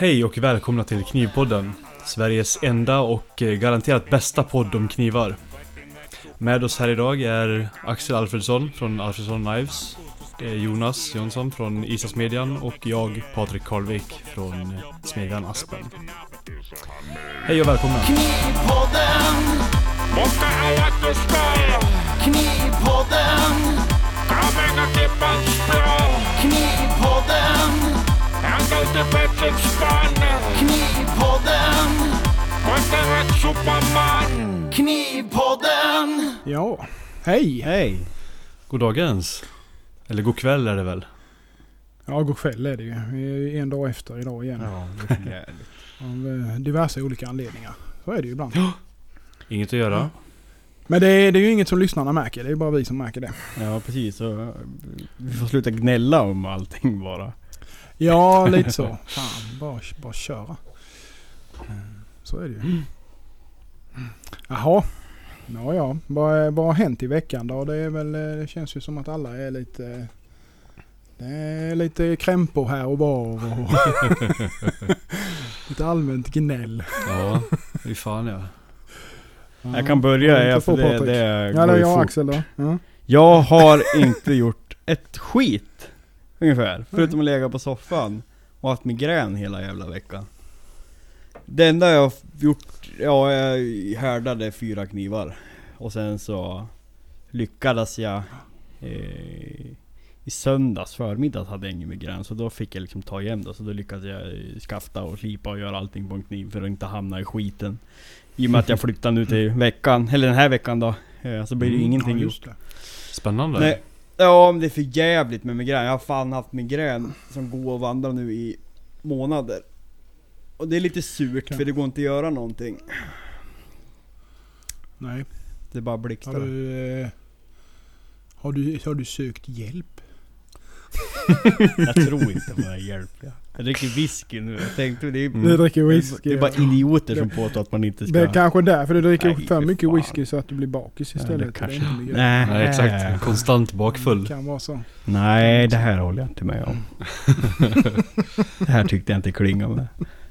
Hej och välkomna till Knivpodden, Sveriges enda och garanterat bästa podd om knivar. Med oss här idag är Axel Alfredsson från Alfredsson Knives, det är Jonas Jonsson från Isasmedjan och jag, Patrik Karlvik från Smedjan Aspen. Hej och välkomna! Knivpodden, måste alla förstå. Knivpodden, kommer att klippa språk. Knivpodden, ändå inte bättre spann. Knivpodden, måste vara superman. Knivpodden. Ja, hej! Hej! God dagens. Eller god kväll är det väl? Ja, god kväll är det ju. Vi är en dag efter idag igen. Ja, det är jävligt. Av diverse olika anledningar. Så är det ju ibland. Inget att göra. Ja. Men det är ju inget som lyssnarna märker. Det är bara vi som märker det. Ja, precis. Så vi får sluta gnälla om allting bara. Ja, lite så. Fan, bara köra. Så är det ju. Jaha. Ja. Vad har hänt i veckan då? Det känns ju som att alla är lite... Det är lite krämpor här och var. Och lite allmänt gnäll. Ja, det är fan ja. Jag kan börja efter det går det är ju jag fort. Axel då. Ja. Jag har inte gjort ett skit ungefär. Förutom att lägga på soffan och haft migrän hela jävla veckan. Det enda jag har gjort, jag härdade 4 knivar. Och sen så lyckades jag i söndags förmiddag hade jag ingen migrän. Så då fick jag liksom ta igen det. Så då lyckades jag skafta och slipa och göra allting på en kniv för att inte hamna i skiten. I och med att jag flyttade nu till veckan, eller den här veckan då, så blir det ju ingenting just gjort. det. Spännande. Nej. Ja, men det är för jävligt med migrän. Jag har fan haft migrän som går och vandrar nu i månader. Och det är lite surt för det går inte att göra någonting. Nej. Det är bara blixtar. Har du sökt hjälp? Jag tror inte på hjälp. Jag dricker whisky nu. Jag tänkte Du dricker whisky. det är bara idioter som påstår att man inte ska. Det är kanske därför du dricker Nej, för mycket fan. whisky så att du blir bakis istället. Ja, det är inte Nej, exakt. Konstant bakfull. Det kan vara så. Nej, det här håller jag inte med om. Det här tyckte jag inte klinga med.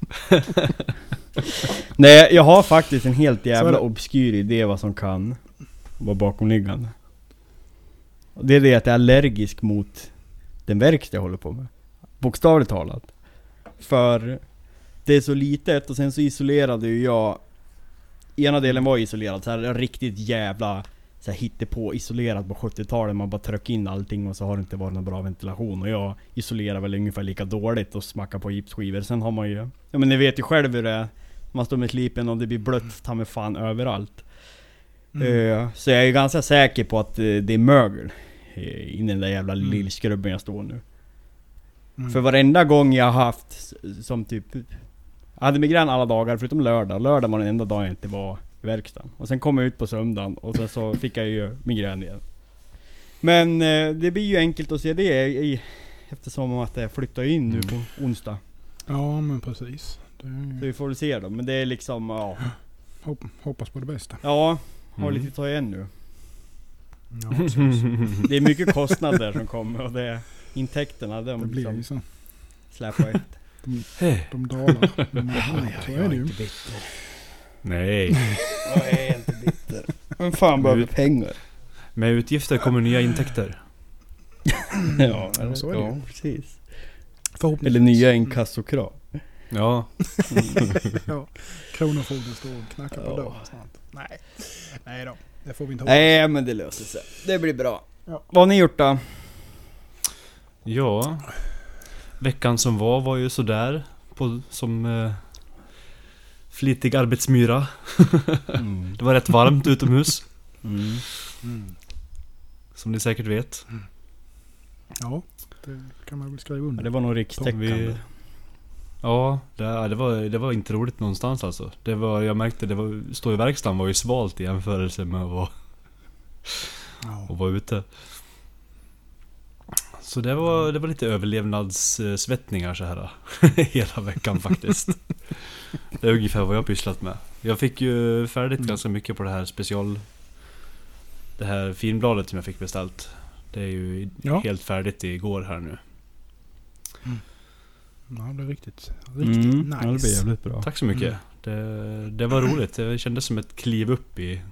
Nej, jag har faktiskt en helt jävla obskyr idé vad som kan vara bakomliggande. Och det är det att jag är allergisk mot den verkstad jag håller på med. Bokstavligt talat. För det är så litet och sen så isolerade ju jag. Ena delen var isolerad, så här riktigt jävla så här hittepå isolerad på 70-talet. Man bara tryck in allting och så har det inte varit någon bra ventilation. Och jag isolerar väl ungefär lika dåligt och smackar på gipsskivor. Sen har man ju, ja men ni vet ju själv hur det är. Man står med slipen och det blir blött, ta med fan överallt. Så jag är ganska säker på att det är mögel i den där jävla lillskrubben jag står nu. För varenda gång jag har haft som typ, jag hade migrän alla dagar förutom lördag. Lördag var den enda dagen jag inte var i verkstaden. Och sen kom jag ut på söndagen och sen så fick jag ju migrän igen. Men det blir ju enkelt att se det eftersom att jag flyttar in nu på onsdag. Ja, men precis. Så vi får väl se då. Men det är liksom, ja. Hoppas på det bästa. Ja, har lite att ta igen nu. Ja, det är mycket kostnader som kommer och det är intäkterna det blir liksom ju så. släpar efter. De dalar. Så är det ju. Nej. Jag är inte bitter. Men fan behöver pengar. Med utgifter kommer nya intäkter. Ja, så är det ju. Precis. Förhoppningsvis. Eller nya inkassokrav. Ja. Ja. Kronofogden står och knackar på dörren snart. Nej då. Det får vi inte hoppas. Nej, men det löser sig. Det blir bra. Ja. Vad har ni gjort då? Ja. Veckan som var ju sådär som flitig arbetsmyra. Det var rätt varmt utomhus. Som ni säkert vet. Ja, det kan man väl skriva under. Ja, det var nog rikstäckande. Ja, det var inte roligt någonstans alltså. Jag märkte stå i verkstaden var ju svalt i jämförelse med att vara ute. Så det var lite överlevnadssvettningar så här hela veckan faktiskt. Det är ungefär vad jag har pysslat med. Jag fick ju färdigt ganska mycket på det här det här finbladet som jag fick beställt. Det är ju helt färdigt igår här nu. Ja, det är riktigt Mm, nice. ja, det blir jävligt bra. Tack så mycket. Det var roligt. Det kändes som ett kliv upp i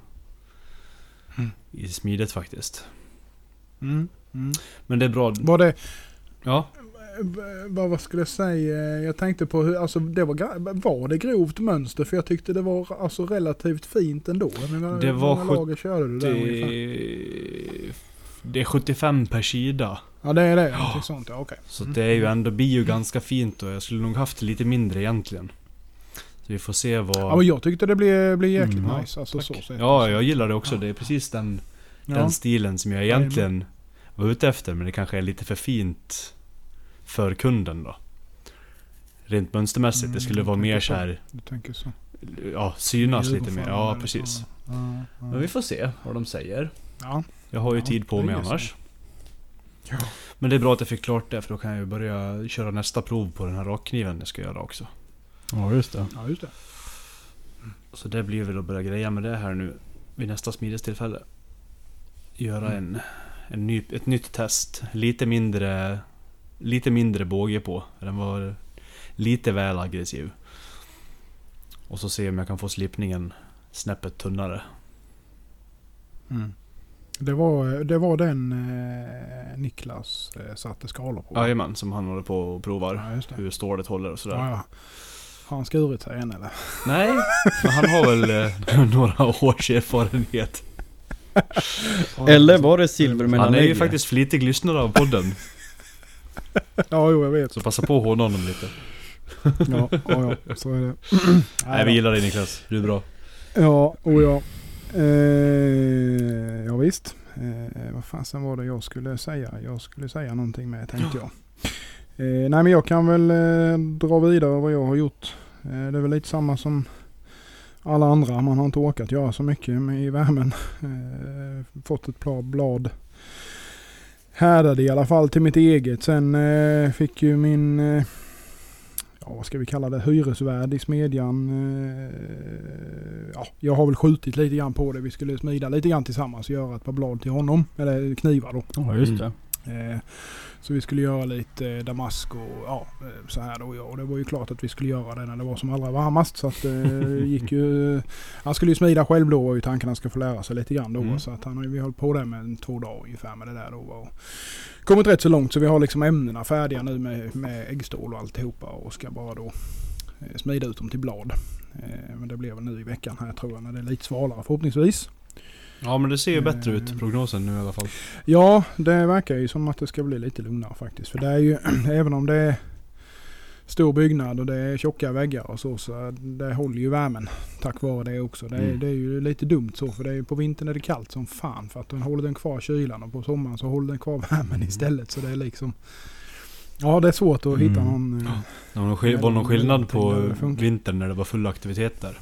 smidet faktiskt. Men det är bra. Var det... Ja. Vad skulle jag säga? Jag tänkte på hur, alltså det var det grovt mönster, för jag tyckte det var alltså relativt fint ändå. Men Det var lager körde du där ungefär? Det är 75 per sida. Ja, det är det. Ja. Sånt, ja, okej. Så det är ju ändå blir ju ganska fint, och jag skulle nog haft lite mindre egentligen. Så vi får se vad... Ja, men jag tyckte det blev jäkligt nice. Alltså, så sett. Ja, jag gillar det också. Det är precis den stilen som jag egentligen var ute efter, men det kanske är lite för fint för kunden då. Rent mönstermässigt. Det skulle vara mer så här... Du tänker så. Ja, synas lite mer. Ja, precis. Men vi får se vad de säger. Ja. Jag har ju tid på mig annars. Ja. Men det är bra att jag fick klart det, för då kan jag ju börja köra nästa prov på den här rakkniven jag ska göra också. Ja, just det. Ja, just det. Så det blir väl att börja greja med det här nu vid nästa smidestillfälle. Göra ett nytt test. Lite mindre båge på. Den var lite väl aggressiv. Och så se om jag kan få slipningen snäppet tunnare. Det var den Niklas satte skalor på. Jajamän, som han håller på och provar. Ja, just det. Hur stålet håller och sådär. Ja. Har han skurit sig än eller? Nej, men han har väl några års erfarenhet. Eller var det silvermellanlägg? Han är ju faktiskt flitig lyssnare av podden. Ja, jo, jag vet. Så passa på att håna honom lite. Ja, så är det. Nej, vi gillar dig Niklas, du är bra. Ja, ja. Ja visst. Vad fan sen var det jag skulle säga? Jag skulle säga någonting med, tänkte jag. Nej, men jag kan väl dra vidare vad jag har gjort. Det är väl lite samma som alla andra. Man har inte orkat göra så mycket med i värmen. Fått ett blad härdade i alla fall till mitt eget. Sen fick ju min vad ska vi kalla det, hyresvärd i smedjan. Jag har väl skjutit lite grann på det. Vi skulle smida lite grann tillsammans och göra ett par blad till honom. Eller knivar då. Ja, just det. Så vi skulle göra lite damask och så här då. Och det var ju klart att vi skulle göra det när det var som allra varmast. Så att gick ju... Han skulle ju smida själv då, och ju tanken han ska få lära sig lite grann då. Så att vi höll på det med 2 dagar ungefär med det där då. Och kommit rätt så långt, så vi har liksom ämnena färdiga nu med äggstål och alltihopa, och ska bara då smida ut dem till blad. Men det blir väl nu i veckan här, tror jag, när det är lite svalare förhoppningsvis. Ja, men det ser ju bättre ut, prognosen nu i alla fall. Ja, det verkar ju som att det ska bli lite lugnare faktiskt. För det är ju, även om det är stor byggnad och det är tjocka väggar och så det håller ju värmen tack vare det också. Det är ju lite dumt så, för det är, på vintern är det kallt som fan, för att den håller den kvar kylan, och på sommaren så håller den kvar värmen istället. Så det är liksom... Ja, det är svårt att hitta någon... Var någon skillnad på vintern när det var full aktivitet där?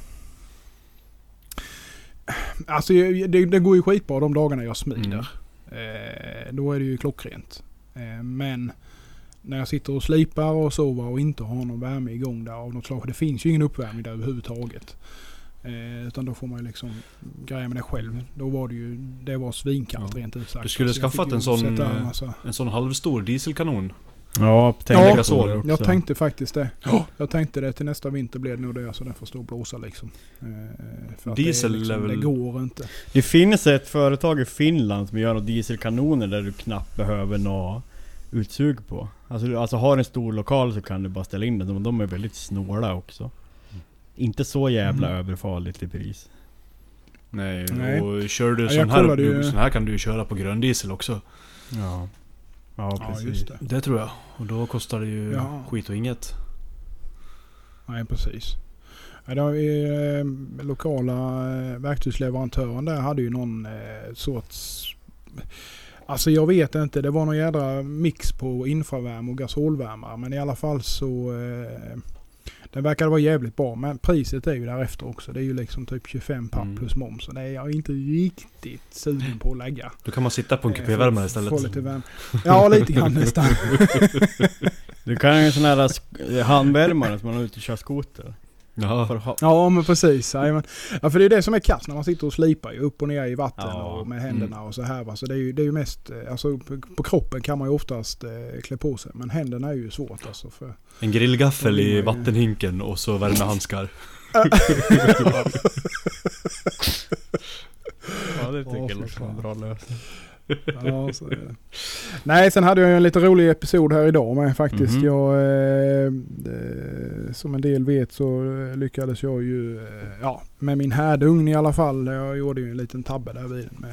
Alltså det går ju skitbra de dagarna jag smider. Då är det ju klockrent. Men när jag sitter och slipar och sover och inte har någon värme igång där av något slag. Det finns ju ingen uppvärmning där överhuvudtaget. Utan då får man ju liksom greja med det själv. Då var det var svinkallt rent ut sagt. Du skulle skaffat en sån halvstor dieselkanon. Ja, jag tänkte faktiskt det. Jag tänkte det till nästa vinter blir det nog det, så den får stå och blåsa liksom. För att diesel det går inte. Det finns ett företag i Finland som gör dieselkanoner där du knappt behöver nå utsug på. Alltså har en stor lokal så kan du bara ställa in den, men de är väldigt snåla också. Inte så jävla överfarligt i pris. Nej. Och kör du sån här kan du ju köra på gröndiesel också. Ja, precis. Det tror jag. Och då kostar det ju skit och inget. Nej, precis. Lokala verktygsleverantören där hade ju någon sorts... Alltså jag vet inte, det var någon jädra mix på infravärme och gasolvärmare. Men i alla fall så... Den verkar vara jävligt bra, men priset är ju därefter också. Det är ju liksom typ 25 papp plus moms. Så det är jag inte riktigt sugen på att lägga. Då kan man sitta på en kupévärmare istället. Ja, lite grann nästan. Du kan ju en sån här handvärmare som man har ute och kör skoter. Ja. Ja, men precis. Ja, för det är det som är kast när man sitter och slipar ju upp och ner i vatten och med händerna och så här. Va? Så det är ju mest, alltså på kroppen kan man ju oftast klä på sig, men händerna är ju svårt alltså. För En grillgaffel i vattenhinken och så värmehandskar. Ja, det tycker jag låter som en bra lösning. Ja, så är det. Nej, sen hade jag en lite rolig episod här idag med faktiskt. Som en del vet så lyckades jag ju med min härdugn i alla fall. Jag gjorde ju en liten tabbe där vid med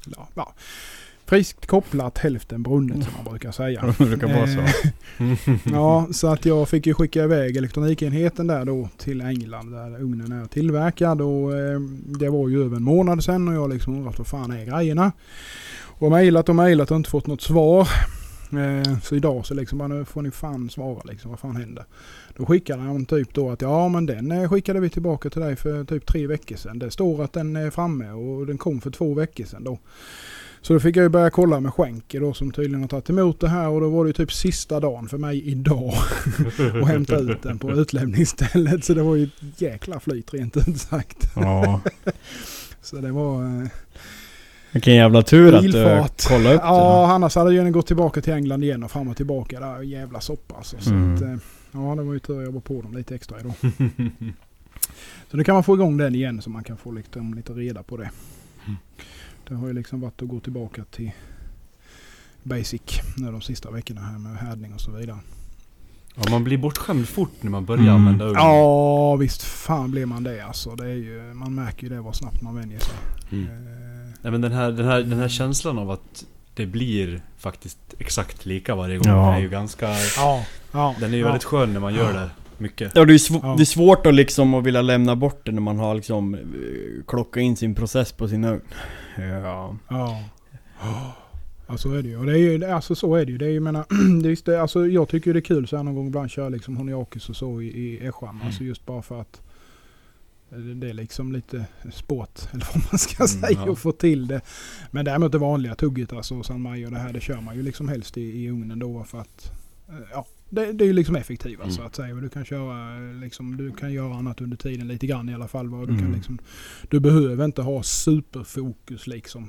friskt kopplat, hälften brunnet som man brukar säga. Det brukar vara så. Ja, så att jag fick ju skicka iväg elektronikenheten där då till England där ugnen är tillverkad och det var ju över en månad sedan och jag liksom undrat vad fan är grejerna. Och mejlat och inte fått något svar. Så idag så liksom nu får ni fan svara liksom, vad fan händer. Då skickade han typ då att men den skickade vi tillbaka till dig för typ 3 veckor sedan. Det står att den är framme och den kom för 2 veckor sedan då. Så då fick jag ju börja kolla med Skänke då som tydligen har tagit emot det här och då var det ju typ sista dagen för mig idag att hämta ut den på utlämningsstället. Så det var ju ett jäkla flyt rent ut sagt. Ja. Så det var... Vilken jävla tur att du kollade upp det. Ja, annars hade jag gått tillbaka till England igen och fram och tillbaka. Där jävla soppa alltså. Så att, det var ju tur att jag var på dem lite extra idag. Så nu kan man få igång den igen så man kan få lite reda på det. Det har ju liksom varit att gå tillbaka till basic nu de sista veckorna här med härdning och så vidare. Ja, man blir bortskämd fort när man börjar använda ugnen. Ja, visst fan blir man det alltså. Det är ju, man märker ju det vad snabbt man vänjer sig. Nej, men den här känslan av att det blir faktiskt exakt lika varje gång är ju ganska... Den är ju väldigt skön när man gör det mycket. Ja, det är svårt att liksom att vilja lämna bort det när man har liksom klockat in sin process på sin ugn. Ja, så är det ju. Och det är ju alltså så är det ju. Det är ju alltså jag tycker det är kul så här någon gång ibland köra liksom Honiakis och så i Eschan. Alltså just bara för att det är liksom lite sport eller vad man ska säga och få till det. Men däremot det vanliga tugget alltså San Mayo och det här det kör man ju liksom helst i ugnen då för att det är ju liksom effektivt så att säga. Du kan köra liksom, du kan göra annat under tiden lite grann i alla fall. Du kan liksom, du behöver inte ha superfokus liksom.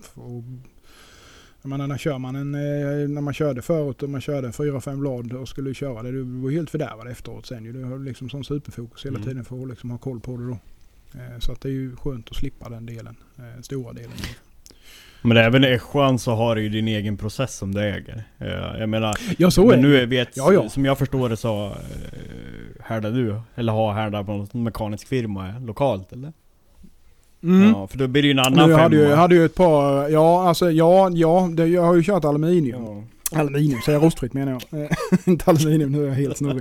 När man körde förut och man körde 4-5 blad och skulle köra det, du var helt fördärvad efteråt sen. Du har liksom sån superfokus hela tiden för att liksom ha koll på det då. Så att det är ju skönt att slippa den delen, stora delen. Men även i Eschan så har du ju din egen process som du äger. Jag menar, så men nu som jag förstår det så härdar du, eller har härdar på någon mekanisk firma lokalt, eller? Ja, för då blir det ju en annan femma. Jag hade ju ett par, jag har ju kört aluminium. Aluminium, säger rostfritt menar jag. Inte aluminium, nu är jag helt snurrig.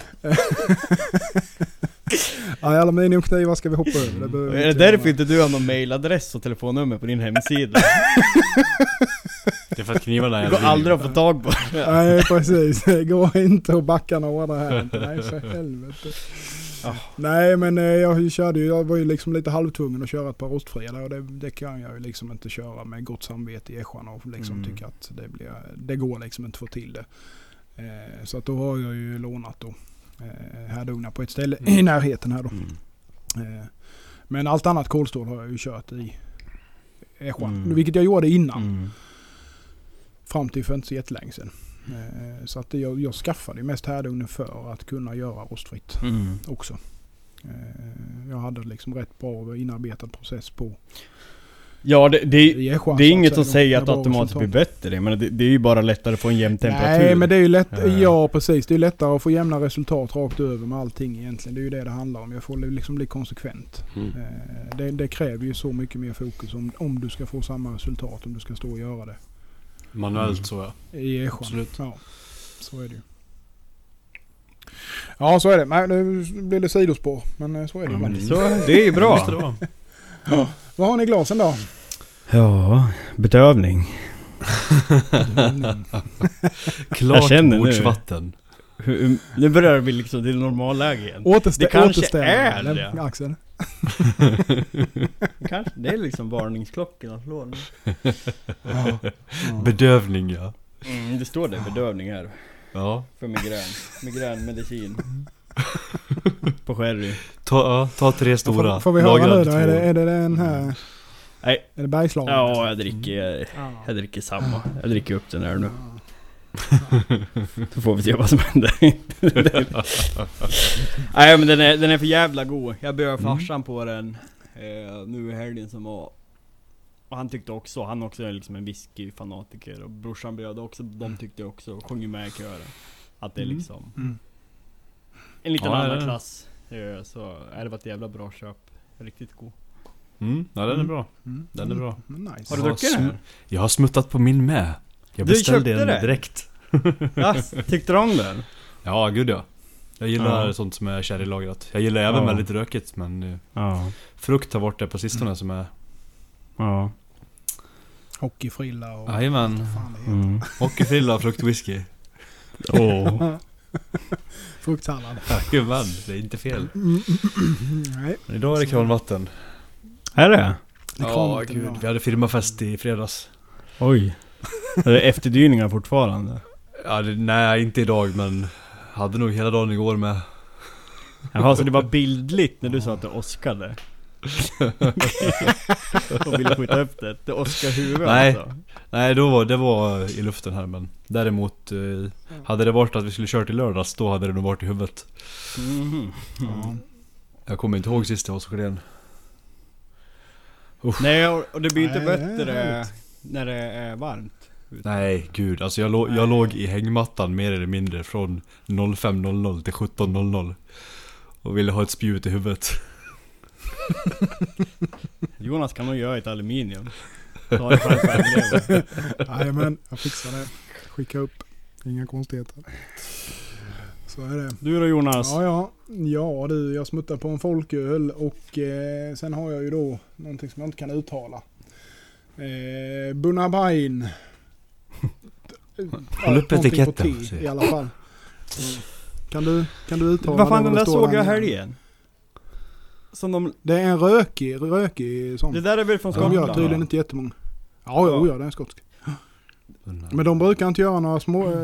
Aluminiumknivar ska vi hoppa över. Är det därför inte du har någon mailadress och telefonnummer på din hemsida? Det är för att knivarna är... Det går aldrig att få tag på. Nej, precis. Det går inte att backa några här. Nej, för helvete. Nej, men jag var ju liksom lite halvtvungen att köra ett par rostfria där, och det kan jag ju liksom inte köra med gott samvete i Eschan och liksom tycka att det går liksom inte att få till det. Så att då har jag ju lånat då härdugnar på ett ställe i närheten här då. Men allt annat kolstål har jag ju kört i Eschan, vilket jag gjorde innan. Fram till för inte så jättelänge sedan. Så att jag skaffade mest härdugnen för att kunna göra rostfritt också. Jag hade liksom rätt bra inarbetad process på. Ja, det är inget att säga att automatiskt blir bättre, men det är ju bara lättare att få en jämn temperatur. Nej, men det är ju lätt. Ja, precis. Det är lättare att få jämna resultat rakt över med allting egentligen. Det är ju det handlar om. Jag får liksom bli konsekvent. Det kräver ju så mycket mer fokus om du ska få samma resultat, om du ska stå och göra det. Manuellt så i Eschan. Absolut. Ja, så är det ju. Ja, så är det. Nej, nu blir det sidospår, men så är det. Men det är ju bra. Ja. Vad har ni i glasen då? Ja, bedövning. Klart bordsvatten. Nu börjar det bli liksom det normalläge igen. Det kanske är det. Axel. Kanske det är liksom varningsklockorna slår nu. Bedövning, ja. Det står det, bedövning här. Ja. För migränmedicin. På sherry. Ta 3 stora. Får vi höra lagrad nu då? 2. Är det den här? Nej. Är det Bergslagen? Ja, jag dricker samma. Jag dricker upp den här nu. Så får vi se vad som händer. Nej, men den är för jävla god. Jag bjöd farsan på den nu i helgen som var. Och han tyckte också, han också är liksom en whisky-fanatiker. Och brorsan bjöd också, de tyckte också, och sjöng med i kören. Att det är liksom en liten annan klass. Så är det var ett jävla bra köp. Riktigt god. Ja, den är bra. Den är bra. Nice. Har du druckit den? Jag har smuttat på min med. Jag Du beställde köpte den det? direkt. Ja, tyckte du om den? Ja, gud ja. Jag gillar sånt som är sherrylagrat. Jag gillar även väldigt rökigt, men frukt har varit det på sistone som är... Ja. Hockeyfrilla och... Jajamän. Hockeyfrilla och fruktwhisky. Fruktsallad. Jajamän, det är inte fel. Nej. Men idag är det kranvatten. Är det? Ja, gud. Vi hade firmafest i fredags. Oj. Är det efterdyningar fortfarande? Ja, nej, inte idag, men hade nog hela dagen igår med. Jaha, så det var bildligt när du sa att det åskade. Och ville skjuta upp det. Det åskar huvudet. Nej. Alltså. Nej, det var i luften här, men däremot hade det varit att vi skulle kört i lördags, då hade det nog varit i huvudet. Jag kommer inte ihåg sist jag var så klen. Nej, och det blir inte bättre när det är varmt. Nej, gud. Alltså jag låg i hängmattan mer eller mindre från 05.00 till 17.00 och ville ha ett spjut i huvudet. Jonas kan nog göra ett aluminium. Nej, men jag fixar det. Skicka upp. Inga konstigheter. Så är det. Du då, Jonas? Ja du, jag smuttar på en folköl och sen har jag ju då någonting som jag inte kan uttala. Bunnabain. Håll upp etiketten. I alla fall. Kan du uttala vad fan, det? den där såg jag helgen. Som Det är en rökig sån. Det där är väl från De Skottland? gör tydligen inte jättemånga. Ja, det är en skotsk. Men de brukar inte göra några små...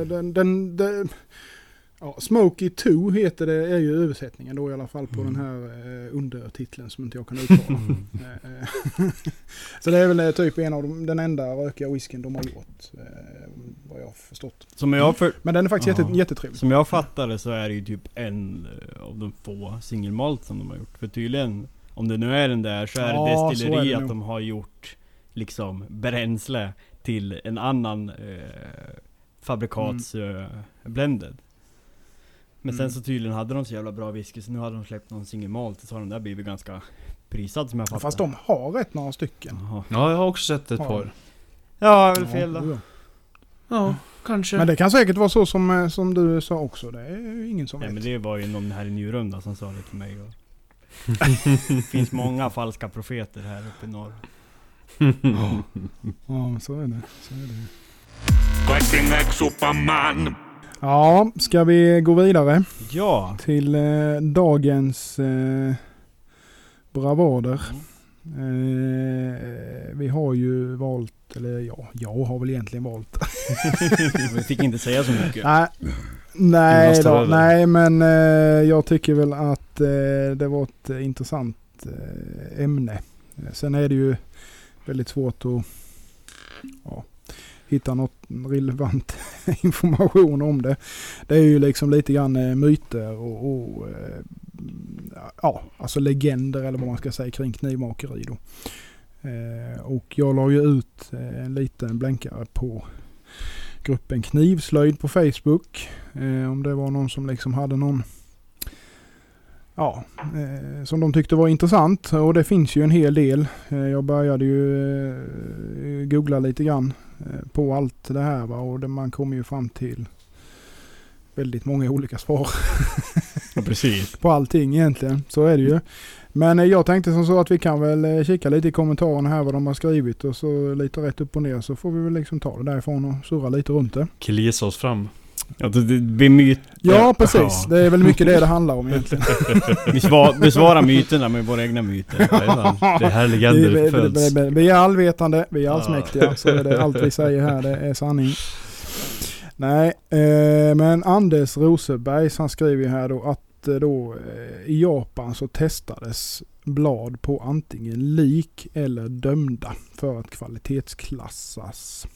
Smoky 2 heter det, är ju översättningen då i alla fall på den här undertiteln som inte jag kan uttala. Så det är väl typ en av den enda rökiga whiskyn de har gjort, vad jag har förstått. Men den är faktiskt jättetrevlig. Som jag fattar det så är det ju typ en av de få singelmalt som de har gjort. För tydligen, om det nu är den där, så är det destilleri att de har gjort liksom bränsle till en annan fabrikats blended. Men sen så tydligen hade de så jävla bra whisky, så nu hade de släppt någon singelmalt, så har den där blivit ganska prisad som jag fattar. Fast de har rätt några stycken. Ja, jag har också sett ett par. Ja, väl fel då. Ja, kanske. Men det kan säkert vara så som du sa också. Det är ju ingen som vet. Men det var ju någon här i Njurunda som sa det till mig. Det finns många falska profeter här uppe i norr. Ja, så är det. Superman. Ja, ska vi gå vidare? Ja. Till dagens bravader. Vi har ju valt, eller jag har väl egentligen valt. Vi fick inte säga så mycket. Nej, men jag tycker väl att det var ett intressant ämne. Sen är det ju väldigt svårt att hitta något relevant information om det. Det är ju liksom lite grann myter och alltså legender eller vad man ska säga kring knivmakeri då. Och jag la ju ut en liten blänkare på gruppen Knivslöjd på Facebook. Om det var någon som liksom hade någon som de tyckte var intressant, och det finns ju en hel del. Jag började ju googla lite grann på allt det här, och man kommer ju fram till väldigt många olika svar. Ja, precis. På allting egentligen, så är det ju. Men jag tänkte som så att vi kan väl kika lite i kommentarerna här vad de har skrivit, och så lite rätt upp och ner, så får vi väl liksom ta det därifrån och surra lite runt det. Killgissa oss fram. Ja, det blir myt. Ja, precis. Det är väl mycket det handlar om egentligen. Vi svarar myterna med våra egna myter. Det här legender föds. Vi är allvetande, vi är allsmäktiga, så är det allt vi säger här, det är sanning. Nej, men Anders Roseberg, han skriver här då att då i Japan så testades blad på antingen lik eller dömda för att kvalitetsklassas.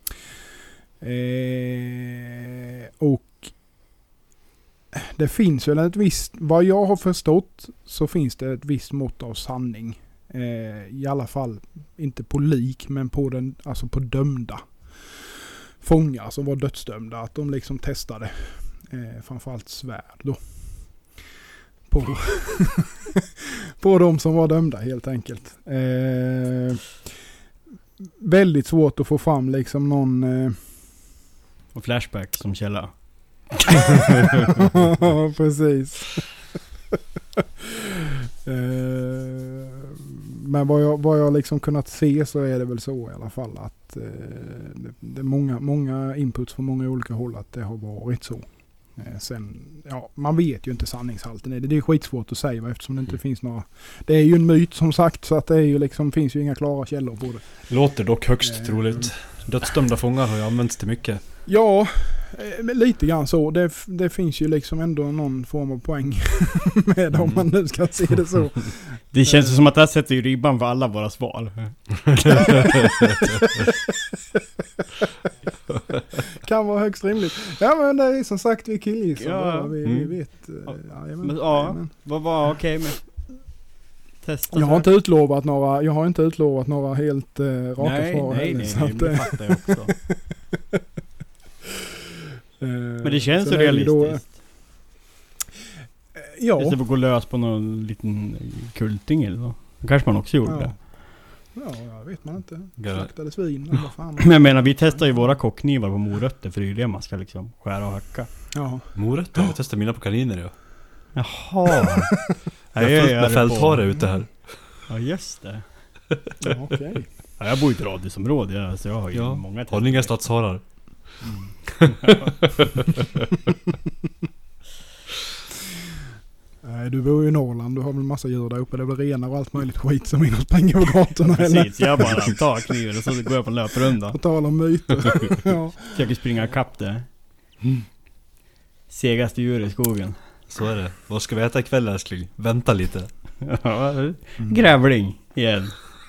Och det finns väl ett visst, vad jag har förstått så finns det ett visst mått av sanning. I alla fall inte på lik men på alltså på dömda fångar som var dödsdömda, att de liksom testade framförallt svärd då på de som var dömda helt enkelt. Väldigt svårt att få fram liksom någon och Flashback som källa. Ja, precis. Men vad jag liksom kunnat se så är det väl så i alla fall att det är många inputs från många olika håll att det har varit så. Sen, ja, man vet ju inte sanningshalten i det. Det är skitsvårt att säga eftersom det inte finns några. Det är ju en myt som sagt, så att det är ju liksom, finns ju inga klara källor på det. Låter dock högst troligt. Dödsdömda fångar har ju använts till mycket. Ja, lite grann så. Det finns ju liksom ändå någon form av poäng med om man nu ska se det så. Det känns som att det här sätter ju ribban för alla våra svar. Kan vara högst rimligt. Ja, men det är som sagt vi killgissar. Ja. Vi vet. Vad okej med testa. Jag har inte utlovat några helt raka svar. Nej, det fattar jag också. Men det känns så realistiskt. Ja. Istället för att gå lös på någon liten kulting eller så. Kanske man också gjorde det. Ja, jag vet man inte. Slaktade svin eller vad fan. Men jag menar, vi testar ju våra kockknivar på morötter, för det är ju det man ska liksom skära och hacka. Ja. Morötter? Jag testar mina på kaniner, ja. Jaha. Jag är fullt med fälthare ute här. Ja, just det. Ja, okej. Ja, jag bor i ett radhusområde, så jag har ju många tester. Har ni inga stadsharar? Nej, du bor ju i Norrland. Du har väl massa djur där uppe. Det blir renar och allt möjligt skit som in och springer på gatorna. Precis, jag bara tar kniven och så går jag på en löprunda. På tal om myter. Ja. Försöker springa ikapp det. Segaste djur i skogen. Så är det. Vad ska vi äta ikväll, älskling? Vänta lite. Grävling igen.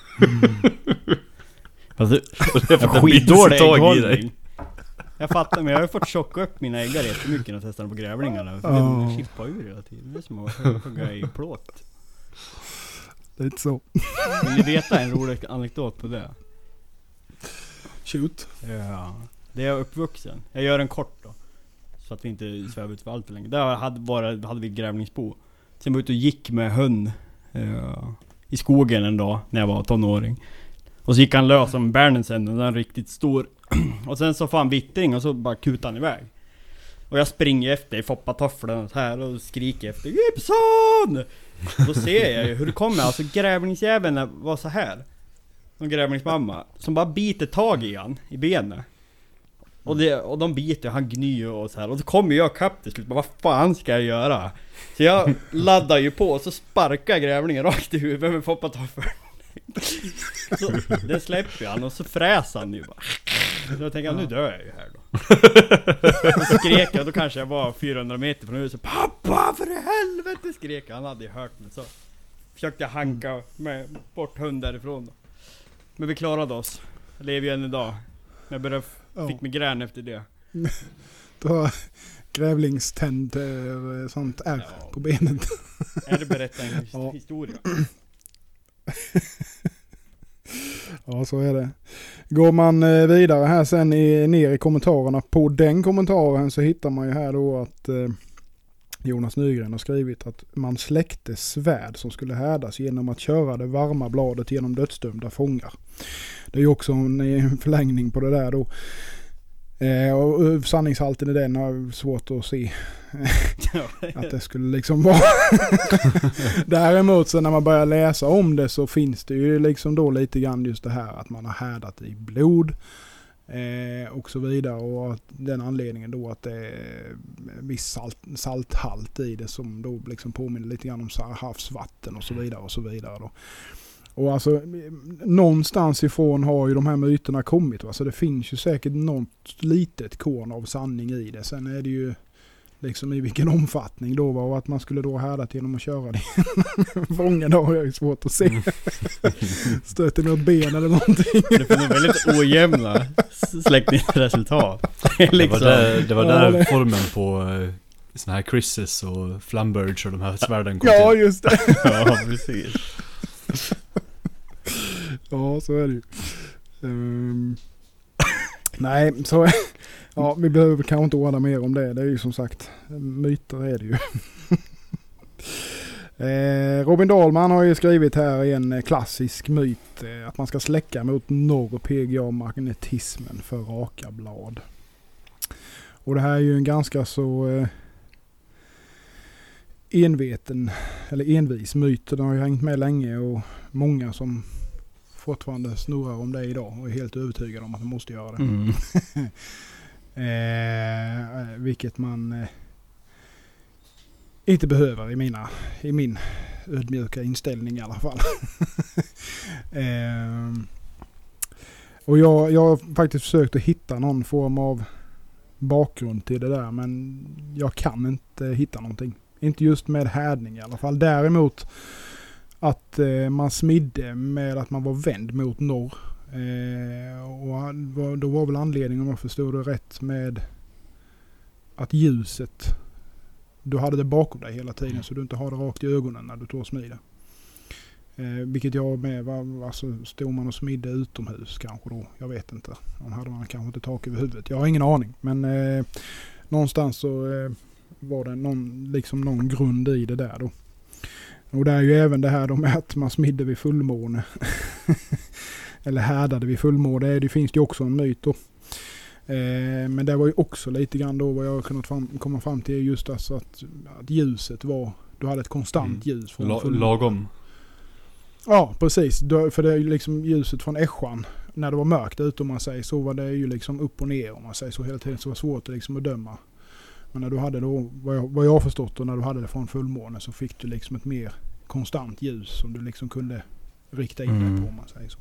Alltså, skitdålig ägghållning. Jag fattar, men jag har ju fått tjocka upp mina äggar jättemycket när jag testar på grävlingarna. För de chippar ur hela tiden. Det är som att hugga i plåt. Lite så. Vill ni veta en rolig anekdot på det? Shoot. Ja, det är jag uppvuxen. Jag gör en kort då, så att vi inte svävar ut för allt för länge. Där hade vi ett grävlingsbo. Sen var jag ute och gick med hund i skogen en dag när jag var tonåring. Och så gick han lös som Bernensen, den är riktigt stor. Och sen så fan vittring och så bara kutade han iväg. Och jag springer efter i foppatofflan här och skriker efter Gibson! Då ser jag ju hur det kommer. Alltså grävlingsjäveln var så här. En grävlingsmamma som bara biter tag i han i benet. Och de biter, han gnyr och så här. Och så kommer jag kapp till slut. Vad fan ska jag göra? Så jag laddar ju på och så sparkar grävlingen rakt i huvudet med foppatofflan. Så det släpper han och så fräser han ju bara. Så jag tänkte, nu dör jag ju här då. Så skrek jag, då kanske jag var 400 meter från huset. Pappa, för helvete, skrek jag. Han hade ju hört mig så. Försökte jag hanka med bort hund därifrån då. Men vi klarade oss. Jag lever ju än idag. Jag fick migrän efter det. Du har grävlingständ sånt på benet. Är det berätta en historia? Ja, så är det. Går man vidare här sen ner i kommentarerna på den kommentaren så hittar man ju här då att Jonas Nygren har skrivit att man släckte svärd som skulle härdas genom att köra det varma bladet genom dödsdömda fångar. Det är ju också en förlängning på det där då. Och sanningshalten i den har svårt att se att det skulle liksom vara. Däremot så när man börjar läsa om det så finns det ju liksom då lite grann just det här att man har härdat i blod och så vidare, och att den anledningen då att det är viss salthalt i det som då liksom påminner lite grann om havsvatten och så vidare då. Och alltså någonstans ifrån har ju de här myterna kommit, va? Så det finns ju säkert något litet korn av sanning i det. Sen är det ju liksom i vilken omfattning då var, och att man skulle då härdat genom att köra det. Fången då har jag ju svårt att se. Stöter något ben eller någonting. Det får nog väldigt ojämna släckningsresultat. Liksom. Det var där formen på såna här Chris's och Flamberge och de här svärden kom Ja, till. just det. Ja, precis. Ja, så är det ju. Nej, så... Ja, vi behöver kanske inte ordna mer om det. Det är ju som sagt, myter är det ju. Robin Dahlman har ju skrivit här en klassisk myt. Att man ska släcka mot norr- och PGA-magnetismen för raka blad. Och det här är ju en ganska så envis myt. Den har ju hängt med länge och många som fortfarande snurrar om det idag och är helt övertygade om att man måste göra det. Mm. Vilket man inte behöver i min ödmjuka inställning i alla fall. Och jag har faktiskt försökt att hitta någon form av bakgrund till det där, men jag kan inte hitta någonting. Inte just med härdning i alla fall. Däremot att man smidde med att man var vänd mot norr. Och då var väl anledningen, om jag förstod det rätt, med att ljuset, du hade det bakom dig hela tiden så du inte har det rakt i ögonen när du tog och smida. Vilket jag med var, alltså stod man och smidde utomhus kanske då, jag vet inte. Då hade man kanske inte tak över huvudet, jag har ingen aning. Men någonstans så var det någon grund i det där då. Och det är ju även det här då med att man smidde vid fullmåne. Eller härdade vid fullmåne. Det finns ju också en myt då. Men det var ju också lite grann då vad jag kunnat komma fram till, just alltså att ljuset var, du hade ett konstant ljus från fullmåne. Lagom. Ja, precis. För det är ju liksom ljuset från äschan. När det var mörkt ute om man säger så, var det ju liksom upp och ner om man säger så hela tiden, så var det svårt liksom att döma. Men när du hade då, vad jag har förstått, och när du hade det från fullmåne så fick du liksom ett mer konstant ljus som du liksom kunde rikta in dig på om man säger så.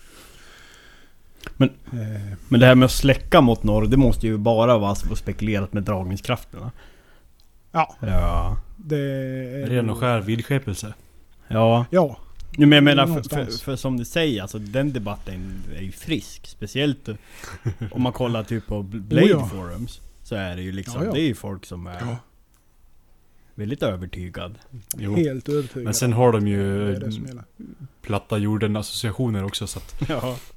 Men det här med att släcka mot norr, det måste ju bara vara så spekulerat med dragningskrafterna. Ja. Det är ren och skär vidskepelse. Ja. Ja. Men jag menar, för som du säger, alltså den debatten är ju frisk. Speciellt om man kollar typ på Blade Forums, så är det ju liksom, det är ju folk som är väldigt övertygad. Jo. Helt övertygad. Men sen har de ju platta jorden associationer också, så att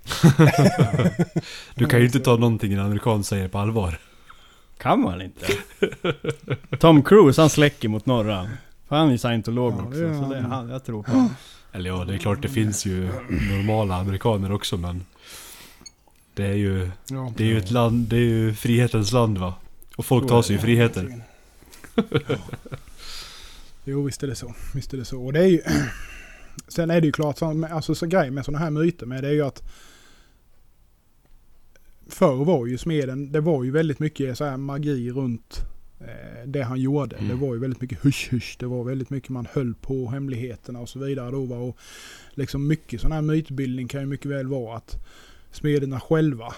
du kan ju inte ta någonting en amerikan säger på allvar. Kan man inte? Tom Cruise, han släcker mot norra. För han är ju scientolog också, så det är han, jag tror på. Eller ja, det är klart det finns ju normala amerikaner också, men det är ju ett land, det är ju frihetens land, va? Och folk tar sig ju friheter. Jo, visst är det så. Visst är det så. Och det är ju sen är det ju klart, alltså så grej med såna här myter med, det är ju att förr var ju smeden, det var ju väldigt mycket så här magi runt det han gjorde. Det var ju väldigt mycket husch. Det var väldigt mycket man höll på hemligheterna och så vidare då, och liksom mycket sån här mytbildning kan ju mycket väl vara att smederna själva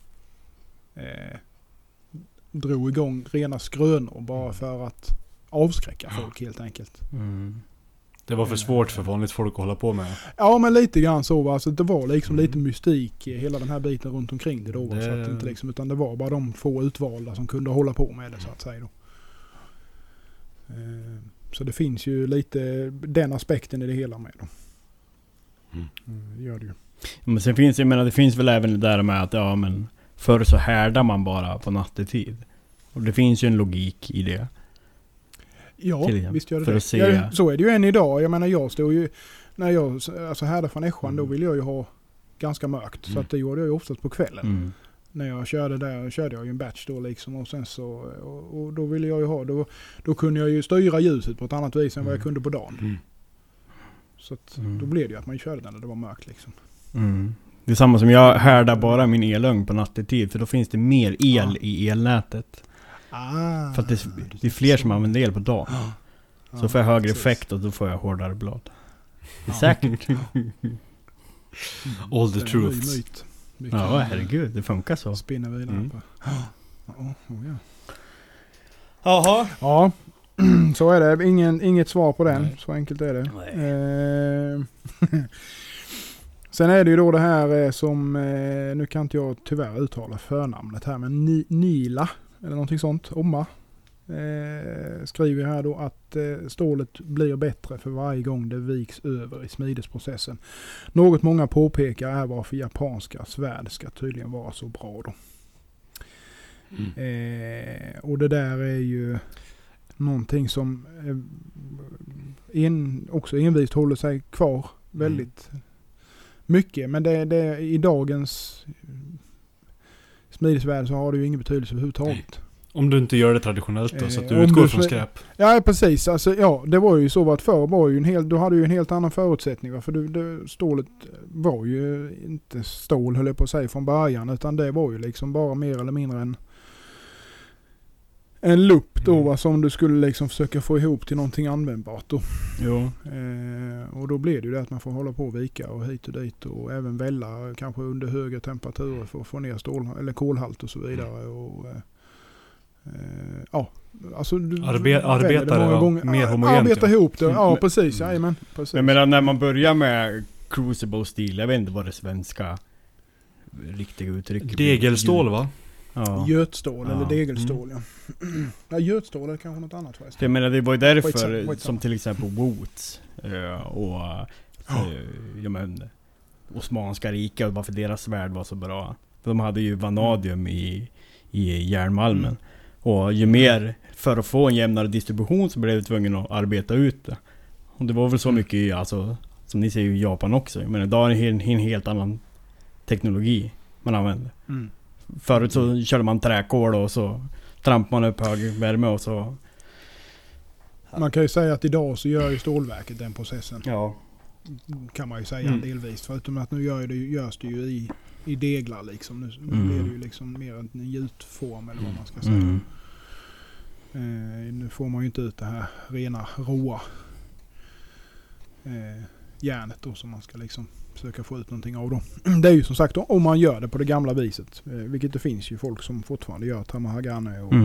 drog igång rena skrönor bara för att avskräcka folk helt enkelt. Det var för svårt för vanligt folk att hålla på med. Ja, men lite grann så va. Alltså, det var liksom lite mystik i hela den här biten runt omkring det då. Så att inte liksom, utan det var bara de få utvalda som kunde hålla på med det, så att säga då. Så det finns ju lite den aspekten i det hela med då. Gör det ju. Men sen finns det finns väl även det där med att men förr så härdar man bara på nattetid. Och det finns ju en logik i det. Ja, visst gör det för det. Att se... Ja, så är det ju än idag. Jag menar, jag står ju, när jag alltså härdar från äschan, då vill jag ju ha ganska mörkt. Så att det gjorde jag ju oftast på kvällen. När jag körde jag ju en batch då liksom, och sen så, och då ville jag ju ha, då kunde jag ju styra ljuset på ett annat vis än vad jag kunde på dagen. Så att då blev det ju att man körde den när det var mörkt liksom. Det är samma som jag härdar bara min elugn på nattetid, för då finns det mer el i elnätet. För att det är fler som använder el på dagen. Så får jag högre effekt och då får jag hårdare blad. Det är säkert. All the truths. Ja, herregud, det funkar så. Spinner vidare på. Jaha. Ja, så är det. Inget svar på den. Nej. Så enkelt är det. Sen är det ju då det här som, nu kan inte jag tyvärr uttala förnamnet här, men Nila, eller någonting sånt, Omma, skriver här då att stålet blir bättre för varje gång det viks över i smidesprocessen. Något många påpekar är varför japanska svärd ska tydligen vara så bra då. Och det där är ju någonting som också envist håller sig kvar väldigt mycket. Men det i dagens smidesvärld så har det ju ingen betydelse överhuvudtaget. Om du inte gör det traditionellt då, så att du utgår från skräp. Ja, precis. Alltså, ja, det var ju så att förr var ju du hade ju en helt annan förutsättning. För stålet var ju inte stål, höll jag på att säga, från början. Utan det var ju liksom bara mer eller mindre en lupp då, som du skulle liksom försöka få ihop till någonting användbart då. Jo. Och då blir det ju det att man får hålla på och vika och hit och dit och även välla kanske under högre temperaturer för att få ner eller kolhalt och så vidare. Och, ja, alltså du arbetar mer homogent. Arbeta ihop det. Ja, precis. Jajamän, precis. Jag menar, när man börjar med crucible steel, jag vet inte vad det svenska riktiga uttrycket. Degelstål, va? Ja. Götstål eller degelstål, ja. Ja, götstål är kanske något annat förresten. Jag menar, det var ju därför Skitsamma. som till exempel Woods och jag menar, Osmanska riket, och varför deras svärd var så bra. De hade ju vanadium i järnmalmen. Och ju mer, för att få en jämnare distribution, så blev det tvungen att arbeta ut det. Och det var väl så mycket, alltså, som ni ser i Japan också. Men idag är det en helt annan teknologi man använder. Förut så körde man träkol och så trampade man upp hög värme och så... Man kan ju säga att idag så gör ju stålverket den processen. Ja. Kan man ju säga delvis. Förutom att nu görs det ju i deglar liksom. Nu blir det ju liksom mer en gjutform eller vad man ska säga. Nu får man ju inte ut det här rena råa järnet då som man ska liksom försöka få ut någonting av då. Det är ju som sagt om man gör det på det gamla viset. Vilket det finns ju folk som fortfarande gör Tamahagane och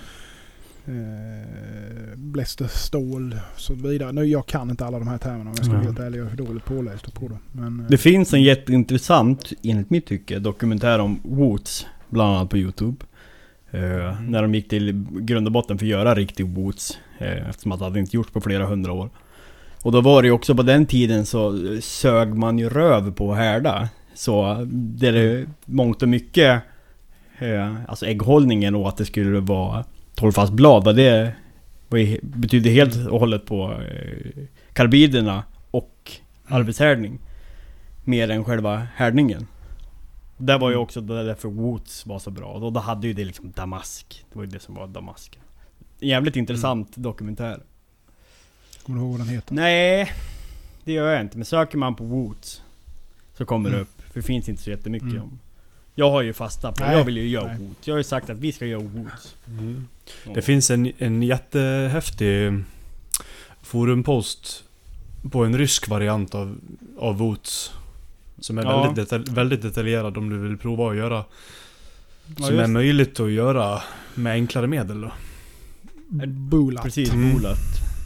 blästerstål och så vidare. Nu, jag kan inte alla de här termerna om jag ska vara helt ärlig. Jag är för dåligt påläst på det. Men, det finns en jätteintressant, enligt mitt tycke, dokumentär om Woods, bland annat på YouTube. När de gick till grund och botten för att göra riktig Woods. Eftersom att det hade inte gjorts på flera 100 år. Och då var det ju också på den tiden så sög man ju röv på härda. Så det är mångt och mycket, alltså ägghållningen och att det skulle vara 12-fast blad, det betyder helt och hållet på karbiderna och arbetshärdning mer än själva härdningen. Det var ju också därför Woods var så bra. Och då hade ju det liksom damask. Det var ju det som var damask. En jävligt intressant dokumentär. Kommer du ihåg vad den heter? Nej, det gör jag inte. Men söker man på Woods så kommer det upp. För det finns inte så jättemycket om. Jag har ju fasta på. Jag vill ju göra Woods. Jag har ju sagt att vi ska göra Woods. Det finns en jättehäftig forumpost på en rysk variant av Woods. Som är väldigt detaljerad om du vill prova att göra. Som är möjligt att göra med enklare medel då. Bulat. Precis, bulat.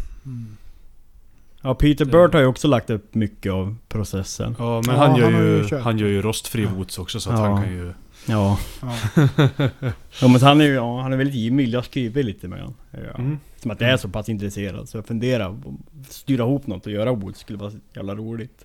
Ja, Peter Burt har ju också lagt upp mycket av processen. Ja, men han gör ju rostfri Woods också, så att han kan ju... Ja. Ja, men han är väldigt givmild. Jag skriver lite med honom. Som att jag är så pass intresserad. Så jag funderar på att styra ihop något och göra Woods skulle vara jävla roligt.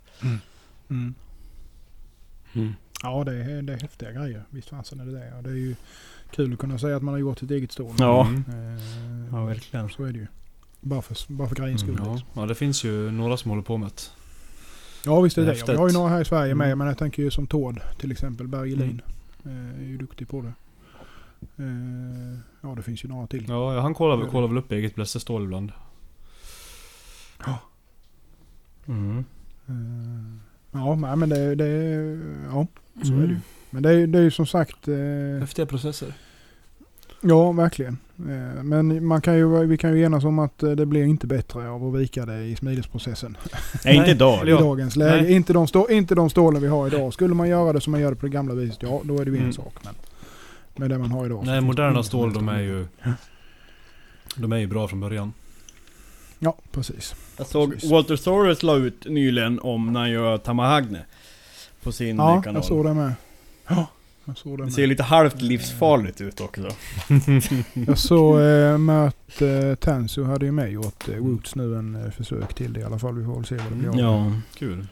Ja, det är häftiga grejer. Visst fanns det det. Och det är ju kul att kunna säga att man har gjort sitt eget stål. Ja, ja verkligen. Så är det ju. Bara för grejens skull. Ja, det finns ju några som håller på med det. Ja, visst är det. Vi har ju några här i Sverige med, men jag tänker ju som Tord till exempel, Bergelin. Är ju duktig på det. Ja, det finns ju några till. Ja, han kollar väl upp eget blästerstål ibland. Ja. Ja, men det ja, så är det ju. Men det är ju som sagt... Häftiga processer. Ja, verkligen. Men vi kan ju enas om att det blir inte bättre av att vika det i smidesprocessen. Nej, inte idag. I dagens läge. Inte de stålen vi har idag. Skulle man göra det som man gör det på det gamla viset, ja, då är det ju en sak. Men med det man har idag. Nej, moderna stål, de är ju... De är ju bra från början. Ja, precis. Jag såg Precis. Walter Soros la ut nyligen om när han gör Tamahagne på sin kanal. Jag såg det med. Ja, jag såg det Det med. ser lite halvt livsfarligt ut också. Jag såg Tensu hade ju med gjort Roots nu en försök till det i alla fall. Vi får väl se vad det blir. Ja. Kul.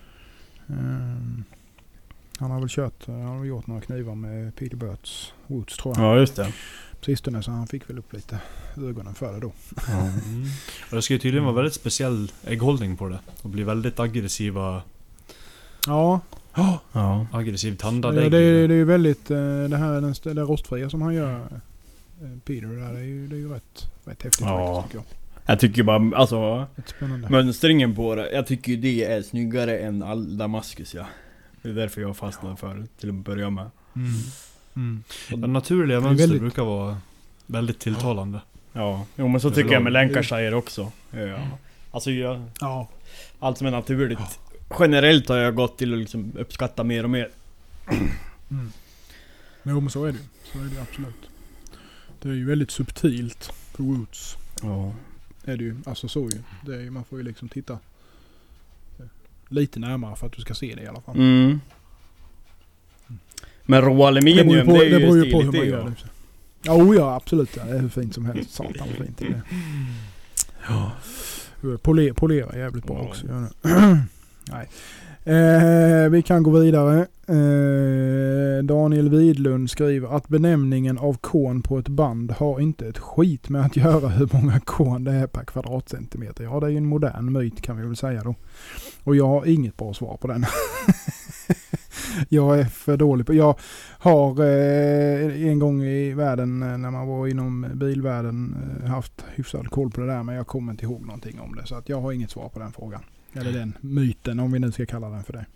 Han har väl gjort några knivar med Peterburts Roots tror jag. Ja, just det. Sistone så han fick väl upp lite ögonen för det då. Och det ska ju tydligen vara väldigt speciell ägghållning på det. Och bli väldigt aggressiva, Ja. Ja. aggressiv Det tandad är ägg. ju väldigt det här det rostfria som han gör Peter där, det är ju rätt häftigt Ja. faktiskt tycker jag. Jag tycker bara, alltså Rätt spännande. mönstringen på det, jag tycker ju det är snyggare än all Damaskus, ja. Det är därför jag fastnade för det, till att börja med. Den naturliga Det är mönster väldigt- brukar vara väldigt tilltalande. Ja, jo men så Det är tycker bra. jag med Lancashire också. Ja. Alltså Ja. allt som är naturligt. Generellt har jag gått till att liksom uppskatta mer och mer. Jo men så är det ju. Så är det absolut. Det är ju väldigt subtilt på Roots. Ja. Är det ju. Alltså så ju. Det är ju, man får ju liksom titta lite närmare för att du ska se det i alla fall. Men råaluminium, det är ju stiligt det, ja. det. Ja, ja absolut. Det är hur fint som helst. Satan vad fint det är. Ja. Polera jävligt bra också. Gör det. Nej. Vi kan gå vidare. Daniel Widlund skriver att benämningen av kon på ett band har inte ett skit med att göra hur många kon det är per kvadratcentimeter. Ja, det är ju en modern myt kan vi väl säga då. Och jag har inget bra svar på den. Jag är för dålig på. Jag har en gång i världen när man var inom bilvärlden haft hyfsad koll på det där, men jag kommer inte ihåg någonting om det. Så att jag har inget svar på den frågan. Eller den myten, om vi nu ska kalla den för det.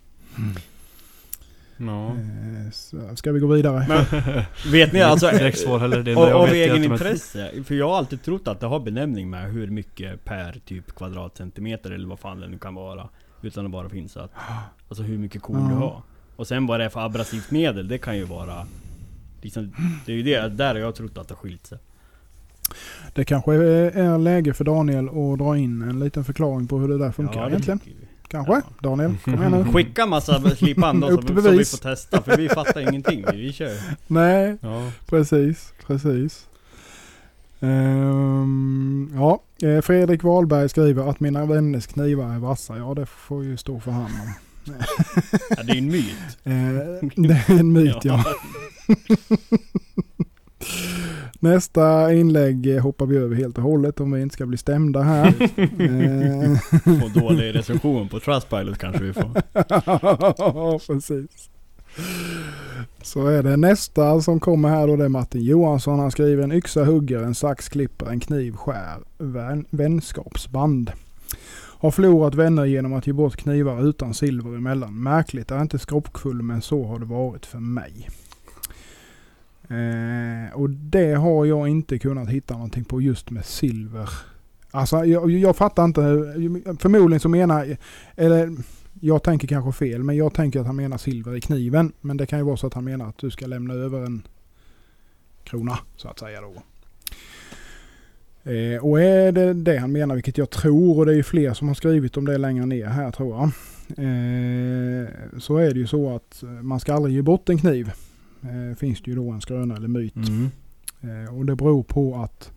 Ja. Så ska vi gå vidare? Men, vet ni alltså, Direkt svar heller. Det enda jag av vet är egen att de är- intresse, för jag har alltid trott att det har benämning med hur mycket per typ kvadratcentimeter eller vad fan det nu kan vara, utan att bara finns att, alltså hur mycket korn du har. Och sen vad det är för abrasivt medel, det kan ju vara liksom, det är ju det där jag har trott att det har skilt sig. Det kanske är läge för Daniel att dra in en liten förklaring på hur det där funkar det egentligen. tycker vi. Kanske? Ja. Daniel, kom igen nu. Skicka massa slipband då, Upp till så vi bevis. får testa, för vi fattar ingenting, vi kör. Nej, Ja. precis. Fredrik Wahlberg skriver att mina vänners knivar är vassa. Ja, det får ju stå för hand om. Ja, det är ju en myt. Det är en myt, ja. Nästa inlägg hoppar vi över helt och hållet om vi inte ska bli stämda här. Och dålig recension på Trustpilot kanske vi får. Ja, precis. Så är det nästa som kommer här då, det är Martin Johansson. Han skriver en yxa hugger, en sax klipper, en kniv skär, vänskapsband. Har förlorat vänner genom att ge bort knivar utan silver emellan. Märkligt, är inte skroppfull, men så har det varit för mig. Och det har jag inte kunnat hitta någonting på just med silver. Alltså jag fattar inte. Förmodligen så menar, eller jag tänker kanske fel, men jag tänker att han menar silver i kniven. Men det kan ju vara så att han menar att du ska lämna över en krona så att säga då. Och är det det han menar, vilket jag tror, och det är ju fler som har skrivit om det längre ner här tror jag. Så är det ju så att man ska aldrig ge bort en kniv. Finns det ju då en skröna eller myt. Och det beror på att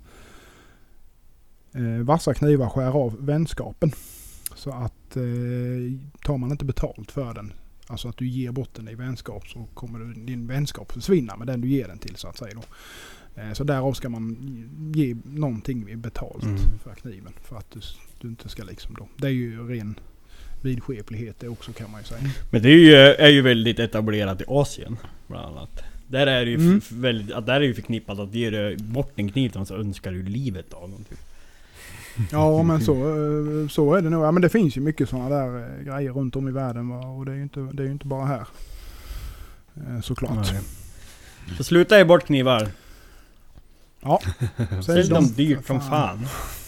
vassa knivar skär av vänskapen. Så att tar man inte betalt för den, alltså att du ger bort den i vänskap, så kommer din vänskap försvinna med den du ger den till så att säga då. Så därav ska man ge någonting betalt för kniven, för att du inte ska liksom då. Det är ju ren vidskeplighet det också kan man ju säga. Men det är ju väldigt etablerat i Asien bland annat. Där är det ju väldigt, att där är ju förknippat att ger du bort en kniv så önskar du livet av någon typ. Ja men så är det nog. Ja, men det finns ju mycket sådana där grejer runt om i världen, va? Och det är ju inte bara här. Såklart. Nej. Så sluta ge bort knivar. Ja. Sälj dem dyrt som fan.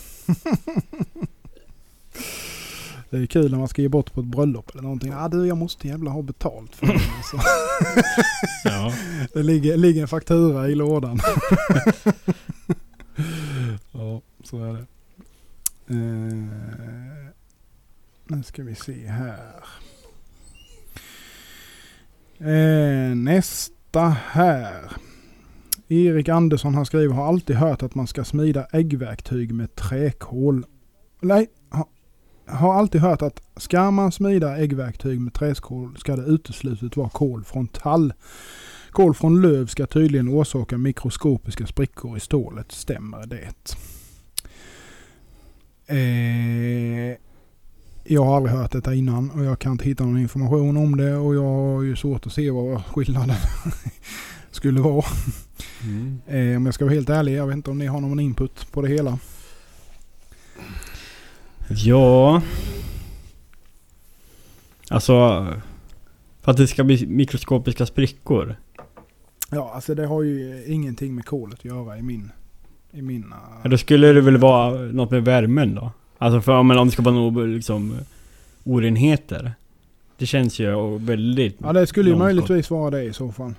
Det är kul när man ska ge bort på ett bröllop eller någonting. Du, jag måste jävla ha betalt för det. Alltså. Ja. Det ligger en faktura i lådan. Ja, Så är det. Nu ska vi se här. Nästa här. Erik Andersson har skrivit, har alltid hört att man ska smida äggverktyg med träkol. Nej, har alltid hört att ska man smida äggverktyg med träkol ska det uteslutet vara kol från tall. Kol från löv ska tydligen orsaka mikroskopiska sprickor i stålet. Stämmer det? Jag har aldrig hört detta innan och jag kan inte hitta någon information om det och jag har ju svårt att se vad skillnaden skulle vara. Om jag ska vara helt ärlig, jag vet inte om ni har någon input på det hela. Ja. Alltså, för att det ska bli mikroskopiska sprickor. Ja, alltså det har ju ingenting med kolet att göra i mina... Ja, då skulle det väl vara något med värmen då? Alltså för om det ska vara något liksom orenheter. Det känns ju väldigt... Ja, det skulle ju möjligtvis vara det i så fall.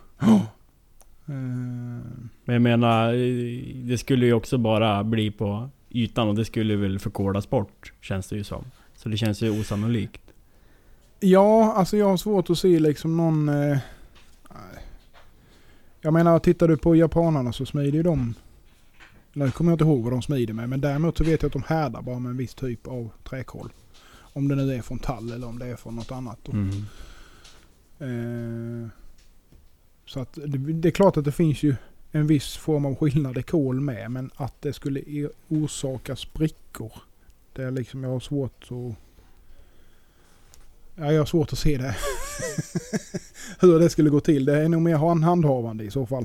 Men jag menar, det skulle ju också bara bli på ytan och det skulle väl förkolas bort, känns det ju som. Så det känns ju osannolikt. Ja, alltså jag har svårt att se liksom någon... Jag menar, tittar du på japanerna så smider ju de... Nu kommer jag inte ihåg vad de smider med, men däremot så vet jag att de härdar bara med en viss typ av träkol. Om det nu är från tall eller om det är från något annat. Så att det är klart att det finns ju en viss form av skillnad i kol med, men att det skulle orsaka sprickor, det är liksom, jag har svårt att... Ja, jag har svårt att se det. Hur det skulle gå till. Det är nog mer handhavande i så fall.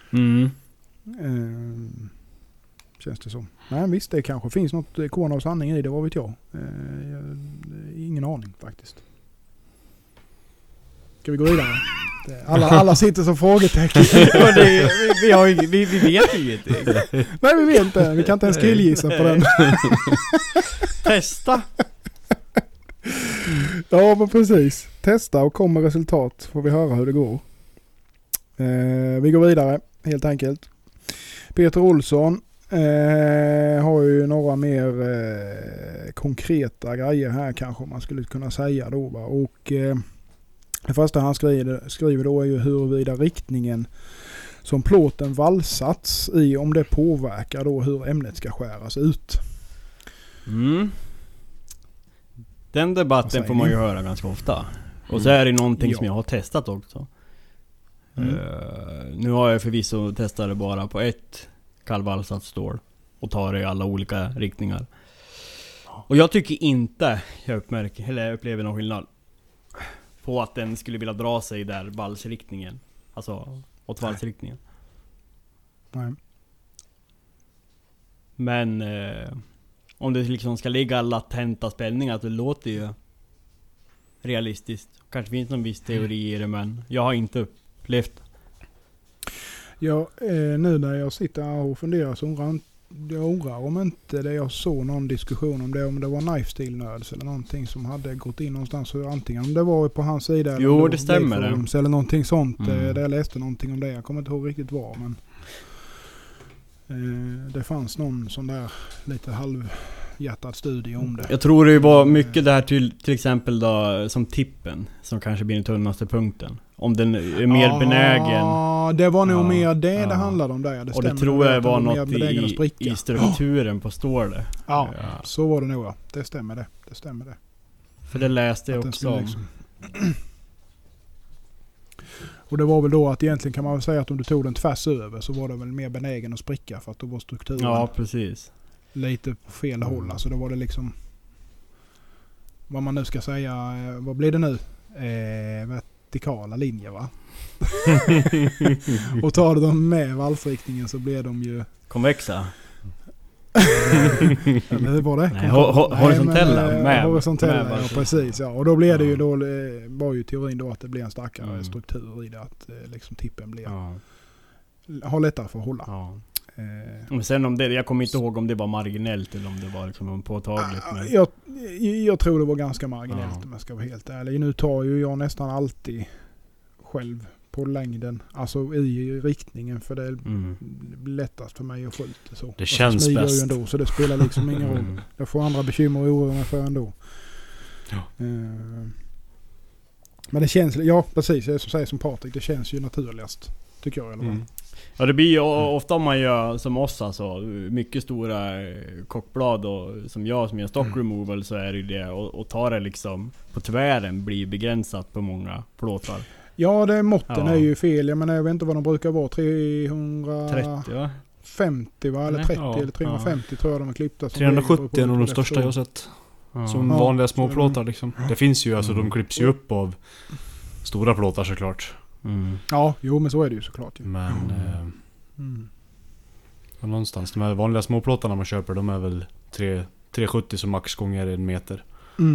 Känns det som. Nej, visst, det kanske finns något korn av sanning i det, vad vet jag. Ingen aning faktiskt. Ska vi gå vidare? Alla sitter som frågetecken. vi vet ju ingenting. Nej, vi vet inte. Vi kan inte ens killgissa på den. Testa. Ja, men precis. Testa och kommer resultat. Får vi höra hur det går. Vi går vidare, helt enkelt. Peter Olsson har ju några mer konkreta grejer här kanske man skulle kunna säga då. Va? Och det första han skriver då är ju huruvida riktningen som plåten valsats i, om det påverkar då hur ämnet ska skäras ut. Den debatten får man ju höra ganska ofta. Och så är det någonting som jag har testat också. Nu har jag förvisso testat det bara på ett kallvalsat stål och tar det i alla olika riktningar. Och jag tycker inte jag upplever någon skillnad på att den skulle vilja dra sig där valsriktningen, alltså åt valsriktningen. Nej. Men om det liksom ska ligga latenta spänningar, det låter ju realistiskt. Kanske finns någon viss teori i det, men jag har inte upplevt. Ja, nu när jag sitter här och funderar så undrar om inte det jag såg någon diskussion om det var Knife Steel Nerds eller någonting som hade gått in någonstans, så antingen om det var på hans sida eller det stämmer det. Eller någonting sånt, där jag läste någonting om det. Jag kommer inte ihåg riktigt vad, men det fanns någon sån där lite halvhjärtad studie om det. Jag tror det var mycket där till exempel då, som tippen som kanske blir den tunnaste punkten. Om den är mer benägen. Ja, det var nog mer det handlade om där. Det och det tror jag var något i strukturen på stålet. Ja, så var det nog. Ja. Det stämmer det. För det läste jag också om. Liksom. Och det var väl då att egentligen kan man väl säga att om du tog den tvärs över så var det väl mer benägen att spricka för att då var strukturen precis. Lite på fel håll. Alltså då var det liksom, vad man nu ska säga, vad blir det nu? Vertikala linjer, va? Och tar du dem med valsriktningen så blir de ju konvexa. Eller hur var det? Nej, horisontella. Horisontella, ja, precis. Ja. Och då blir det ju då, var ju teorin då att det blir en starkare struktur i det, att liksom tippen blir har lättare för att hålla. Ja. Men sen om det, jag kommer inte ihåg om det var marginellt eller om det var liksom påtagligt. Men... Jag tror det var ganska marginellt om jag ska vara helt ärlig. Nu tar ju jag nästan alltid själv på längden. Alltså i riktningen, för det är lättast för mig att få ut det så. Det känns smyger bäst. ju ändå, så det spelar liksom ingen roll. Jag får andra bekymmer och oroa mig för ändå. Ja. Men det känns, ja precis, jag säger som Patrik, det känns ju naturligast. Tycker jag i alla fall. Ja, det blir ju ofta om man gör som oss, alltså mycket stora kockblad och som gör stock removal, så är det ju det, och ta det liksom på tvären blir begränsat på många plåtar. Ja, det måtten är ju fel. Jag vet inte vad de brukar vara, 330 va? 50 va? Eller 30 eller 350 tror jag de är klippta. 370 är nog de största jag har sett. Som vanliga små plåtar liksom. Det finns ju, alltså de klipps ju upp av stora plåtar såklart. Ja, jo men så är det ju såklart ju. Men någonstans, de här vanliga småplåtarna man köper, de är väl 370 som max gånger 1 meter.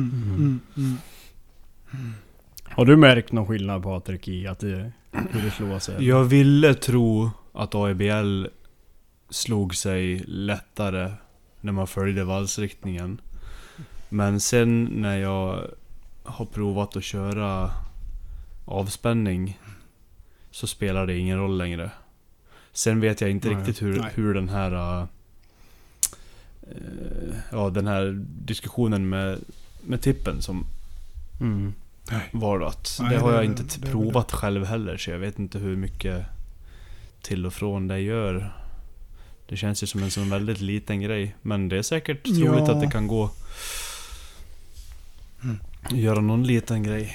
Har du märkt någon skillnad, Patrik, i att hur det slår sig? Jag ville tro att AEBL slog sig lättare när man följde valsriktningen. Men sen när jag har provat att köra avspänning så spelar det ingen roll längre. Sen vet jag inte riktigt hur den här den här diskussionen med tippen som var att det har jag inte provat själv heller, så jag vet inte hur mycket till och från det gör. Det känns ju som en sån väldigt liten grej, men det är säkert troligt att det kan gå göra någon liten grej.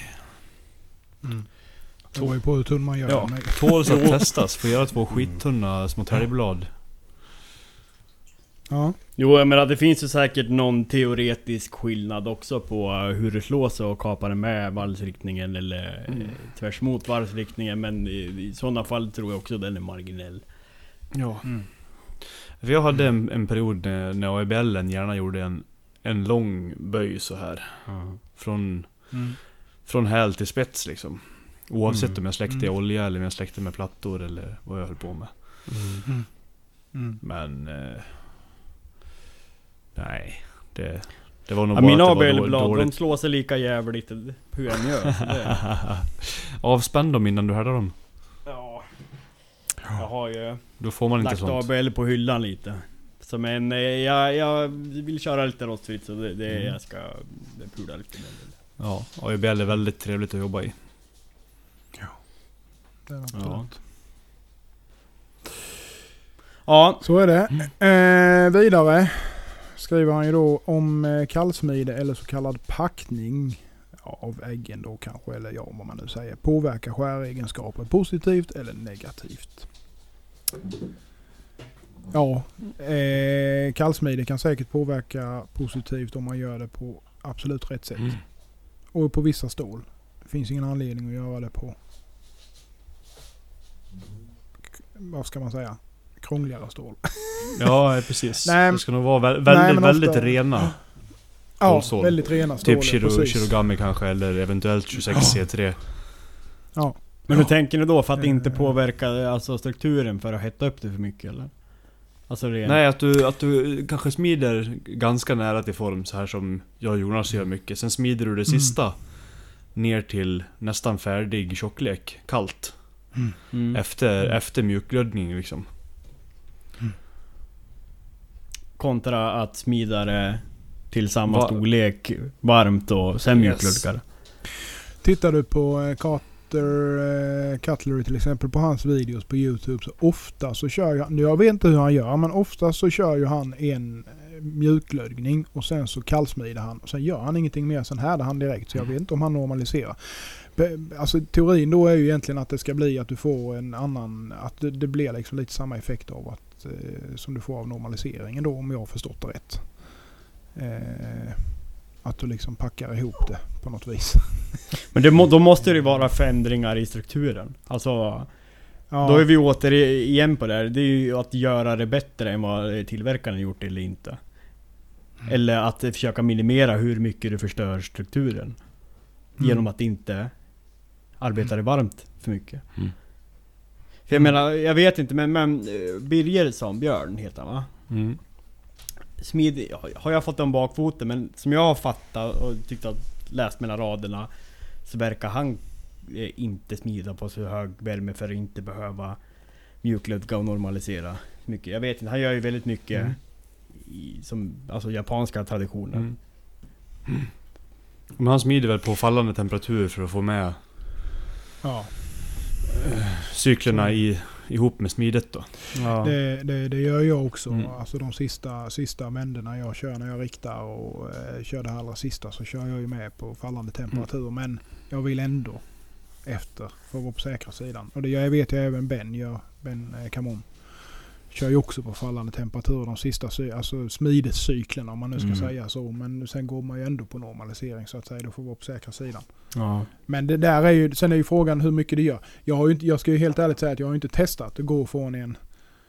Tror ju på hur tunn man gör. Ja, tåls att testas. Får göra 2 skittunna små täljblad. Ja. Jo, jag menar, det finns ju säkert någon teoretisk skillnad också på hur det slår sig och kapar det med valsriktningen eller tvärs mot valsriktningen, men i sådana fall tror jag också den är marginell. Ja. Jag hade en period när AEBLen gärna gjorde en lång böj så här. Från häl till spets liksom. Oavsett om jag släckte i olja eller om jag släckte med plattor eller vad jag höll på med. Men nej, det var nog bara mina att det var ABL-blad, de slår sig lika jävligt hur jag gör. Avspänn dem innan du härdar dem. Ja. Jag har ju då får man inte lagt sånt. ABL på hyllan lite. Så men jag vill köra lite rostfritt, så jag ska pula lite med det. Ja, AEBL är väldigt trevligt att jobba i. Det är absolut. Ja. Så är det. Vidare skriver han ju då om kallsmide eller så kallad packning av äggen då kanske, eller ja, vad man nu säger, påverkar skäregenskaper positivt eller negativt. Ja, kallsmide kan säkert påverka positivt om man gör det på absolut rätt sätt. Och på vissa stål. Det finns ingen anledning att göra det på, vad ska man säga, krångligare stål. Ja, precis. Nej, det ska nog vara väldigt ofta rena. Ja, stål. väldigt rena stål. Typ Shirogami kanske, eller eventuellt 26 C3. Ja. Men hur tänker ni då för att inte påverka alltså strukturen för att hetta upp det för mycket, eller? Alltså nej, att du kanske smider ganska nära till form, så här som jag och Jonas gör mycket. Sen smider du det sista ner till nästan färdig tjocklek, kallt. Efter mjukglödning liksom. Kontra att smida det till samma storlek varmt och sen mjukglödgar. Tittar du på Cutlery till exempel på hans videos på YouTube, så ofta så kör han, jag vet inte hur han gör, men ofta så kör ju han en mjukglödning och sen så kallsmider han och sen gör han ingenting mer, sen härdar han direkt, så jag vet inte om han normaliserar. Alltså teorin då är ju egentligen att det ska bli att du får en annan, att det blir liksom lite samma effekt av att som du får av normaliseringen då, om jag har förstått det rätt. Att du liksom packar ihop det på något vis. Men då måste det vara förändringar i strukturen. Alltså då är vi återigen på det här. Det är ju att göra det bättre än vad tillverkaren gjort eller inte. Eller att försöka minimera hur mycket du förstör strukturen. Genom att inte arbeta det varmt för mycket. För jag menar, jag vet inte, men Birger som Björn heter han, va? Smid har jag fått en bakfoten, men som jag har fattat och tyckt att läst mellan raderna, så verkar han inte smida på så hög värme för att inte behöva mjuklödga och normalisera mycket. Jag vet inte, han gör ju väldigt mycket som alltså japanska traditioner. Men han smider väl på fallande temperatur för att få med cyklerna ihop med smidet då. Ja. Det gör jag också. Alltså de sista vänderna jag kör när jag riktar och kör det allra sista, så kör jag ju med på fallande temperatur. Men jag vill ändå efter för att vara på säkra sidan. Och det vet jag även Ben Camon kör ju också på fallande temperatur de sista alltså smidescyklerna, om man nu ska säga så. Men sen går man ju ändå på normalisering så att säga. Då får vara på säkra sidan. Ja. Men det där är ju, sen är ju frågan hur mycket det gör. Jag ska ju helt ärligt säga att jag har inte testat att gå från en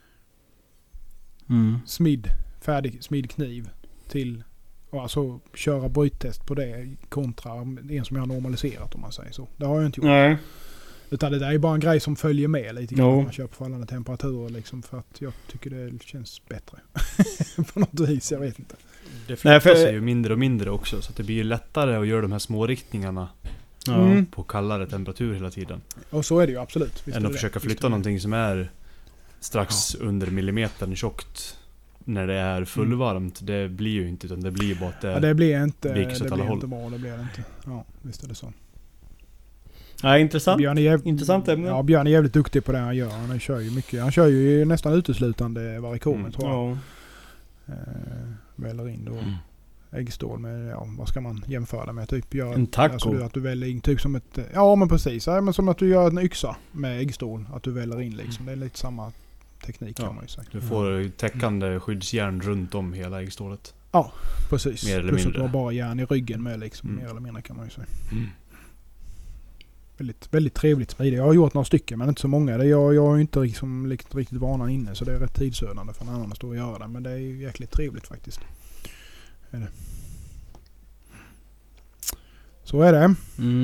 färdig smidkniv till alltså köra bryttest på det kontra en som jag har normaliserat, om man säger så. Det har jag inte gjort. Nej. Utan det där är bara en grej som följer med lite grann. Man kör på fallande temperaturer liksom, för att jag tycker det känns bättre. På något vis, jag vet inte. Det flyttar sig ju mindre och mindre också, så att det blir ju lättare att göra de här små riktningarna på kallare temperatur hela tiden. Och så är det ju absolut. Än att försöka flytta någonting som är strax under millimetern tjockt när det är fullvarmt. Det blir ju inte, utan det blir bara att det blir inte bra, det blir det inte. Ja, visst är det så. Ja, intressant. Intressant ämne. Ja, Björn är jävligt duktig på det han gör. Han kör ju mycket. Han kör ju nästan uteslutande varikomer, tror jag. Väller in då äggstål med, vad ska man jämföra det med? Typ gör en taco. Alltså att du väljer in typ som ett, men precis. Men som att du gör en yxa med äggstål. Att du väljer in liksom. Det är lite samma teknik kan man ju säga. Du får täckande skyddsjärn runt om hela äggstålet. Ja, precis. Mer eller plus mindre. att du har bara järn i ryggen med liksom. Mer eller mindre kan man ju säga. Väldigt, väldigt trevligt smidigt. Jag har gjort några stycken, men inte så många. Jag är ju inte riktigt vanan inne, så det är rätt tidsödande för en annan att stå och göra det. Men det är ju jäkligt trevligt faktiskt. Är det. Så är det.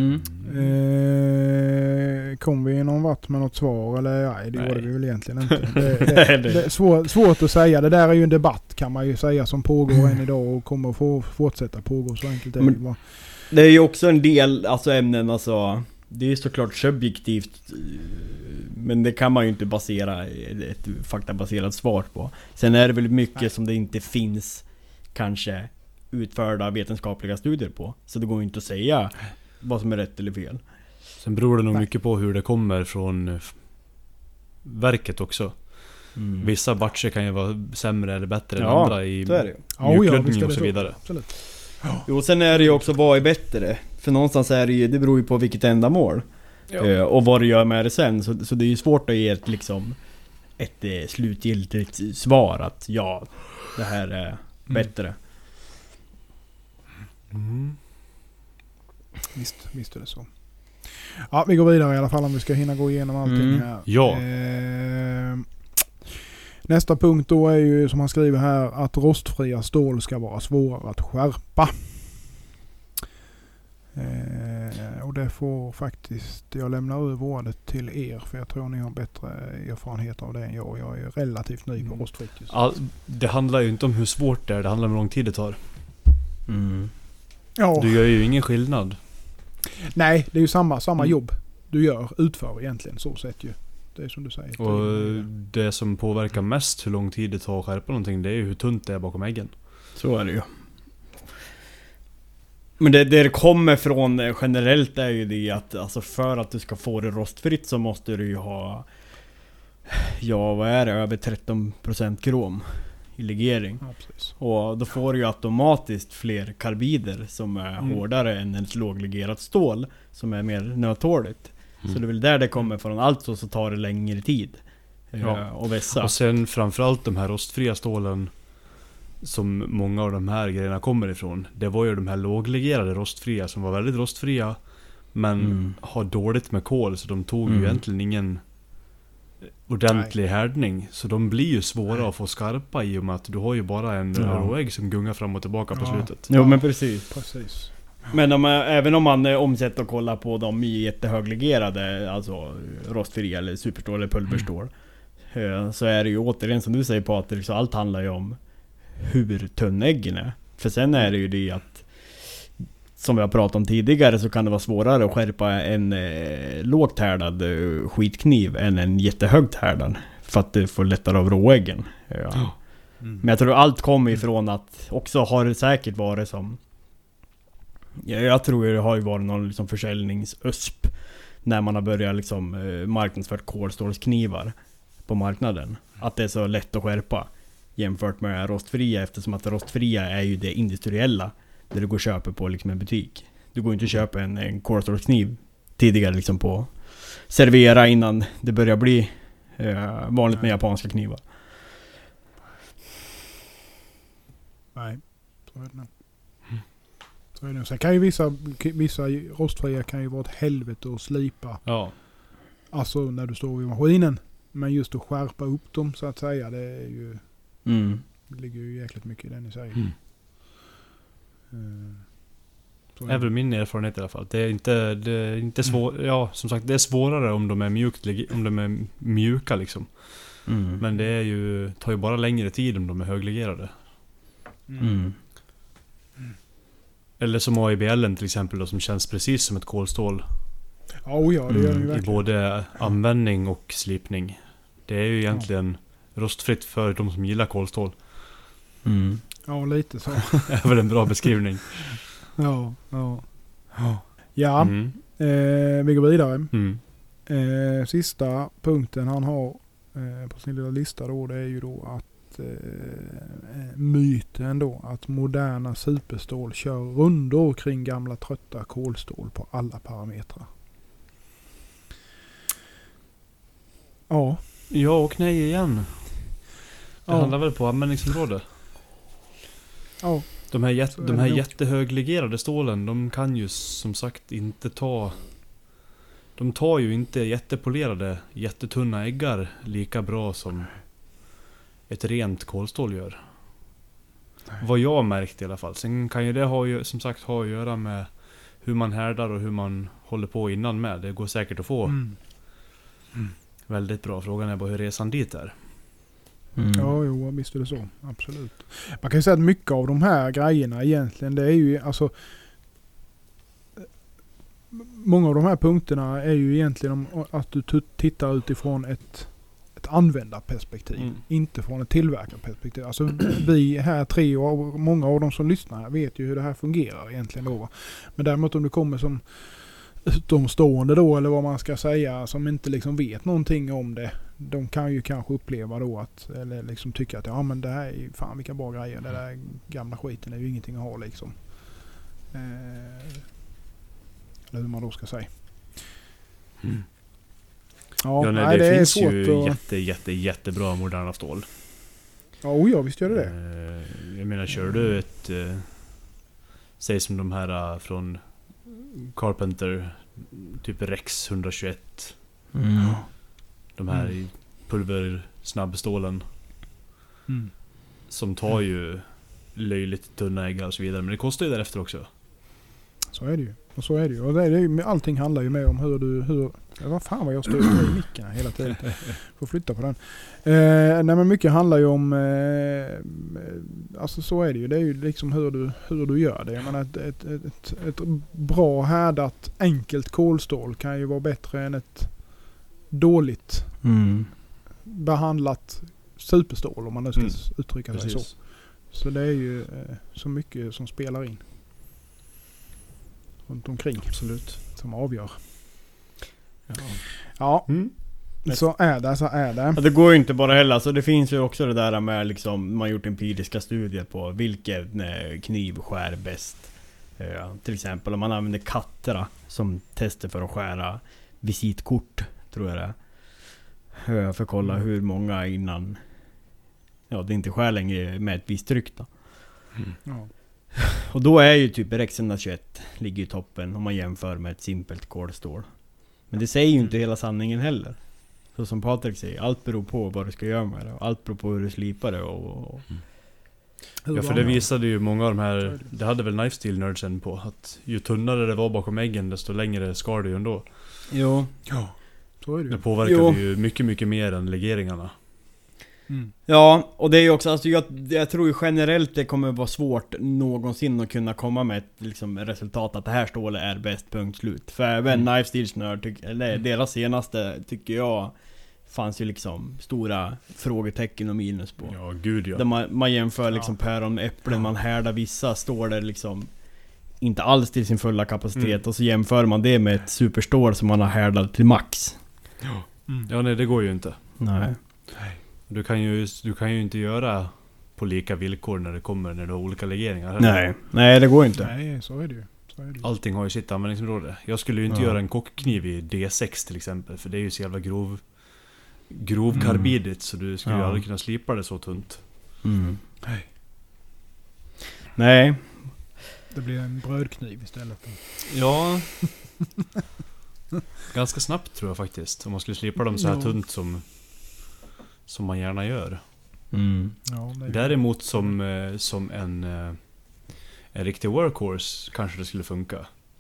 Kom vi någon vart med något svar? Eller nej, det gjorde vi väl egentligen inte. Det är svårt att säga. Det där är ju en debatt, kan man ju säga, som pågår än idag och kommer att fortsätta pågå, så enkelt är det bara. Det är ju också en del ämnen, alltså. Det är såklart subjektivt, men det kan man ju inte basera ett faktabaserat svar på. Sen är det väl mycket som det inte finns kanske utförda vetenskapliga studier på. Så det går ju inte att säga vad som är rätt eller fel. Sen beror det nog mycket på hur det kommer från verket också. Vissa batcher kan ju vara sämre eller bättre än andra i mjuklödning och så vidare. Absolut. Jo, sen är det ju också vad är bättre. För någonstans är det ju, det beror ju på vilket ändamål. Och vad du gör med det sen. Så det är ju svårt att ge ett slutgiltigt svar att det här är bättre. Visst är det så. Ja, vi går vidare i alla fall om vi ska hinna gå igenom allting här. Ja. Nästa punkt då är ju, som han skriver här, att rostfria stål ska vara svårare att skärpa. Och det får faktiskt, jag lämnar över ordet till er, för jag tror ni har bättre erfarenhet av det än jag. Jag är relativt ny på rostfritt. Det handlar ju inte om hur svårt det är, det handlar om hur lång tid det tar. Ja. Du gör ju ingen skillnad. Nej, det är ju samma jobb du utför egentligen, så sett ju. Det är som du säger. Och det som påverkar mest hur lång tid det tar att skärpa någonting, det är ju hur tunt det är bakom äggen. Så är det ju. Men det kommer från generellt är ju det att alltså för att du ska få det rostfritt så måste du ju ha vad är det? Över 13% krom i legering. Ja, precis. Och då får du ju automatiskt fler karbider som är hårdare än ett låglegerat stål som är mer nötåligt. Så det är väl där det kommer från. Alltså så tar det längre tid att vässa. Och sen framförallt de här rostfria stålen som många av de här grejerna kommer ifrån. Det var ju de här låglegerade rostfria som var väldigt rostfria, men har dåligt med kol, så de tog ju egentligen ingen ordentlig härdning. Så de blir ju svåra att få skarpa i och med att du har ju bara en råägg som gungar fram och tillbaka på slutet. Jo, men precis. Men även om man omsätter och kollar på de jättehöglegerade, alltså rostfria eller superstål eller pulverstål, så är det ju återigen som du säger, Patrik, så allt handlar ju om hur tunn äggen är. För sen är det ju det att som vi har pratat om tidigare, så kan det vara svårare att skärpa en lågt härdad skitkniv än en jättehögt härdad. För att det får lättare av råäggen. Ja. Men jag tror allt kommer ifrån att också har det säkert varit som... Jag tror det har ju varit någon liksom försäljningsösp när man har börjat liksom marknadsfört kolstålsknivar på marknaden. Att det är så lätt att skärpa jämfört med rostfria, eftersom att rostfria är ju det industriella där du går och köper på liksom en butik. Du går inte och köper en kolstålskniv tidigare liksom på servera innan det börjar bli vanligt med japanska knivar. Nej, så är det nog. Så är det nog. Sen kan ju vissa rostfria kan ju vara ett helvete att slipa. Ja. Alltså när du står vid maskinen. Men just att skärpa upp dem så att säga, det är ju... Det ligger ju jäkligt mycket i den i sig. Det är väl min erfarenhet i alla fall. Det är inte svårt. Ja, som sagt, det är svårare om de är mjuka liksom. Men det är ju, tar ju bara längre tid om de är höglegerade. Eller som AIBL:en till exempel då, som känns precis som ett kolstål. Ja, det gör det ju verkligen. I både användning och slipning. Det är ju egentligen rostfritt för de som gillar kolstål. Ja, lite så. Det är väl en bra beskrivning. Ja, vi går vidare. Sista punkten han har på sin lilla lista då, det är ju då att myten då att moderna superstål kör rundor kring gamla trötta kolstål på alla parametrar. Ja. Ja och nej igen. Det handlar väl på användningsområde. Ja. De här jättehöglegerade stålen, de kan ju som sagt inte ta... De tar ju inte jättepolerade, jättetunna äggar lika bra som ett rent kolstål gör. Nej. Vad jag märkt i alla fall. Sen kan ju det ha att göra med hur man härdar och hur man håller på innan med. Det går säkert att få väldigt bra. Frågan är bara hur resan dit är. Ja, jo, visst är det så. Absolut. Man kan ju säga att mycket av de här grejerna egentligen, det är ju alltså... Många av de här punkterna är ju egentligen att du tittar utifrån ett användarperspektiv, inte från ett tillverkarperspektiv. Alltså vi här tre och många av dem som lyssnar vet ju hur det här fungerar egentligen då. Men däremot om du kommer som utomstående då, eller vad man ska säga, som inte liksom vet någonting om det, de kan ju kanske uppleva då att, eller liksom tycka att ja men det här är ju fan vilka bra grejer, det där gamla skiten är ju ingenting att ha liksom. Eller hur man då ska säga. Ja, nej, det finns ju jättebra moderna stål. Ja, visst gör det. Jag menar, kör du ett säg som de här från Carpenter, typ Rex 121. De här pulversnabbstålen som tar ju löjligt tunna äggar och så vidare, men det kostar ju därefter också. Så är det ju. Och så är det ju. Och det är ju, allting handlar ju mer om hur vad fan vad jag står i micken hela tiden. Får flytta på den. Nej men mycket handlar ju om alltså så är det ju. Det är ju liksom hur du gör det. Jag menar ett bra härdat enkelt kolstål kan ju vara bättre än ett dåligt behandlat superstål, om man nu ska uttrycka sig så. Så det är ju så mycket som spelar in runt omkring. Absolut. Som avgör. Ja. Så är det. Ja, det går ju inte bara heller. Så det finns ju också det där med liksom, man gjort empiriska studier på vilken kniv skär bäst. Till exempel om man använder Catra som tester för att skära visitkort, tror jag det är. För att kolla hur många innan det inte skär längre med ett visst tryck då. Ja. Och då är ju typ Rex 121 ligger i toppen om man jämför med ett simpelt kolstål. Men det säger ju inte hela sanningen heller. Så som Patrik säger, allt beror på vad du ska göra med det. Allt beror på hur du slipar det Ja, för det visade ju många av de här. Det hade väl Knife Steel Nerdsen på, att ju tunnare det var bakom äggen, desto längre skar det ju ändå. Jo. Ja, så är det ju. Det påverkade ju mycket mer än legeringarna. Ja, och det är ju också, alltså jag tror ju generellt det kommer vara svårt någonsin att kunna komma med ett liksom, resultat att det här stålet är bäst, punkt slut. För även Knife Steels Nerd, deras senaste tycker jag fanns ju liksom stora frågetecken och minus på. Ja, gud ja. Där man jämför liksom päron med äpplen, man härdar vissa står där liksom inte alls till sin fulla kapacitet och så jämför man det med ett superstål som man har härdat till max. Ja, nej, det går ju inte. Nej. Du kan ju inte göra på lika villkor när du har olika legeringar. Nej, det går inte. Nej, så är det ju. Allting har ju sitt användningsområde. Jag skulle ju inte göra en kockkniv i D6 till exempel, för det är ju så jävla grov karbidigt, så du skulle ju aldrig kunna slipa det så tunt. Nej. Det blir en brödkniv istället. Ja. Ganska snabbt tror jag faktiskt. Om man skulle slipa dem så här tunt som man gärna gör. Ja, Däremot som en riktig workhorse kanske det skulle funka.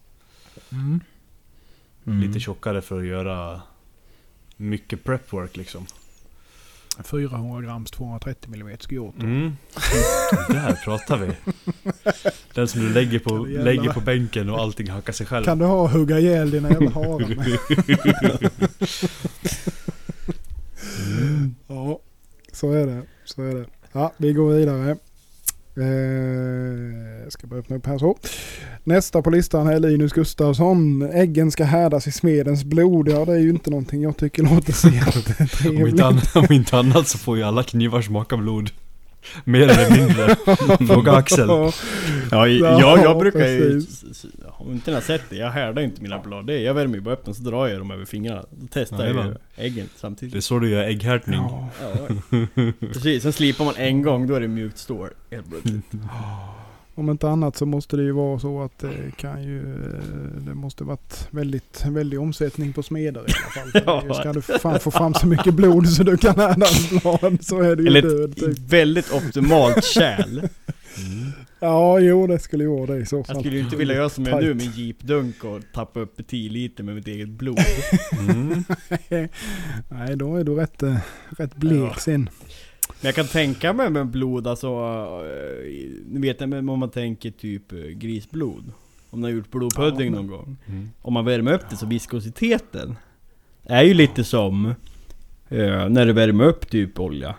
Lite tjockare för att göra mycket prep work liksom. 400 grams 230 mm skjort. Där pratar vi. Den som du lägger på bänken och allting hackar sig själv. Kan du hugga ihjäl dina jävla harar med? Ja, så är det. Ja, vi går vidare. Ska bara öppna upp här så. Nästa på listan är Linus Gustafsson. Äggen ska härdas i smedens blod. Ja, det är ju inte någonting jag tycker låter så jättetrevligt. Om inte annat så får ju alla knivar smaka blod. Mer eller mindre. Fråga Axel. Jag brukar ju, om inte ni har sett det, jag härdar inte mina blad. Jag värmer ju bara upp dem så drar jag dem över fingrarna. Då testar jag ju äggen samtidigt. Det är så du gör ägghärtning. Ja. Precis, sen slipar man en gång, då är det mjukt stål. Om inte annat så måste det ju vara så att det måste varit väldigt omsättning på smeder i alla fall. Ska du fan få fram så mycket blod så du kan härda en blad, så är det ju död. Typ. Väldigt optimalt kärl. Ja, jo, det skulle ju vara det i så fall. Jag skulle ju inte vilja göra som jag nu med jeepdunk och tappa upp 10 liter med mitt eget blod. Nej, då är du rätt blek sen. Men jag kan tänka mig med blod, alltså, ni vet om man tänker typ grisblod. Om man har gjort blodpudding någon gång. Om man värmer upp det så viskositeten är ju lite som när du värmer upp typ olja.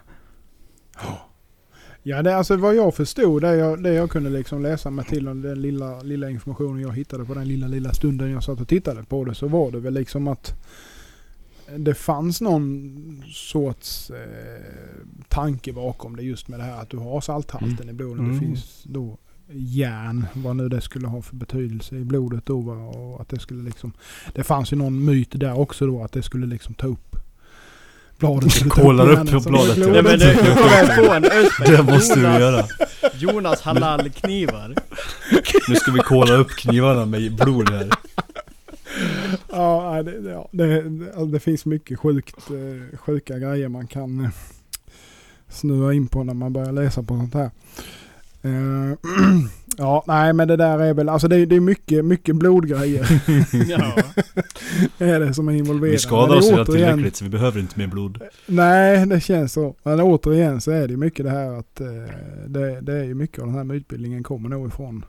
Ja, det är alltså vad jag förstod, det jag kunde liksom läsa mig till om den lilla informationen jag hittade på den lilla stunden jag satt och tittade på det, så var det väl liksom att det fanns någon sorts tanke bakom det, just med det här att du har salthalten i blodet. Det finns då järn, vad nu det skulle ha för betydelse i blodet då, och att det skulle liksom, det fanns ju någon myt där också då, att det skulle liksom ta upp bladet. Kolar upp på bladet. Nej, men det måste du göra. Jonas halalknivar. Nu ska vi kolla upp knivarna med blod här. Ja, det finns mycket sjuka grejer man kan snöa in på när man börjar läsa på sånt här. Ja, nej, men det där är väl, alltså det är mycket blodgrejer. Ja. Är det som är involverat. Vi skadar oss redan tillräckligt så vi behöver inte mer blod. Nej, det känns så. Men återigen så är det mycket det här att det är ju mycket av den här mytbildningen kommer nog ifrån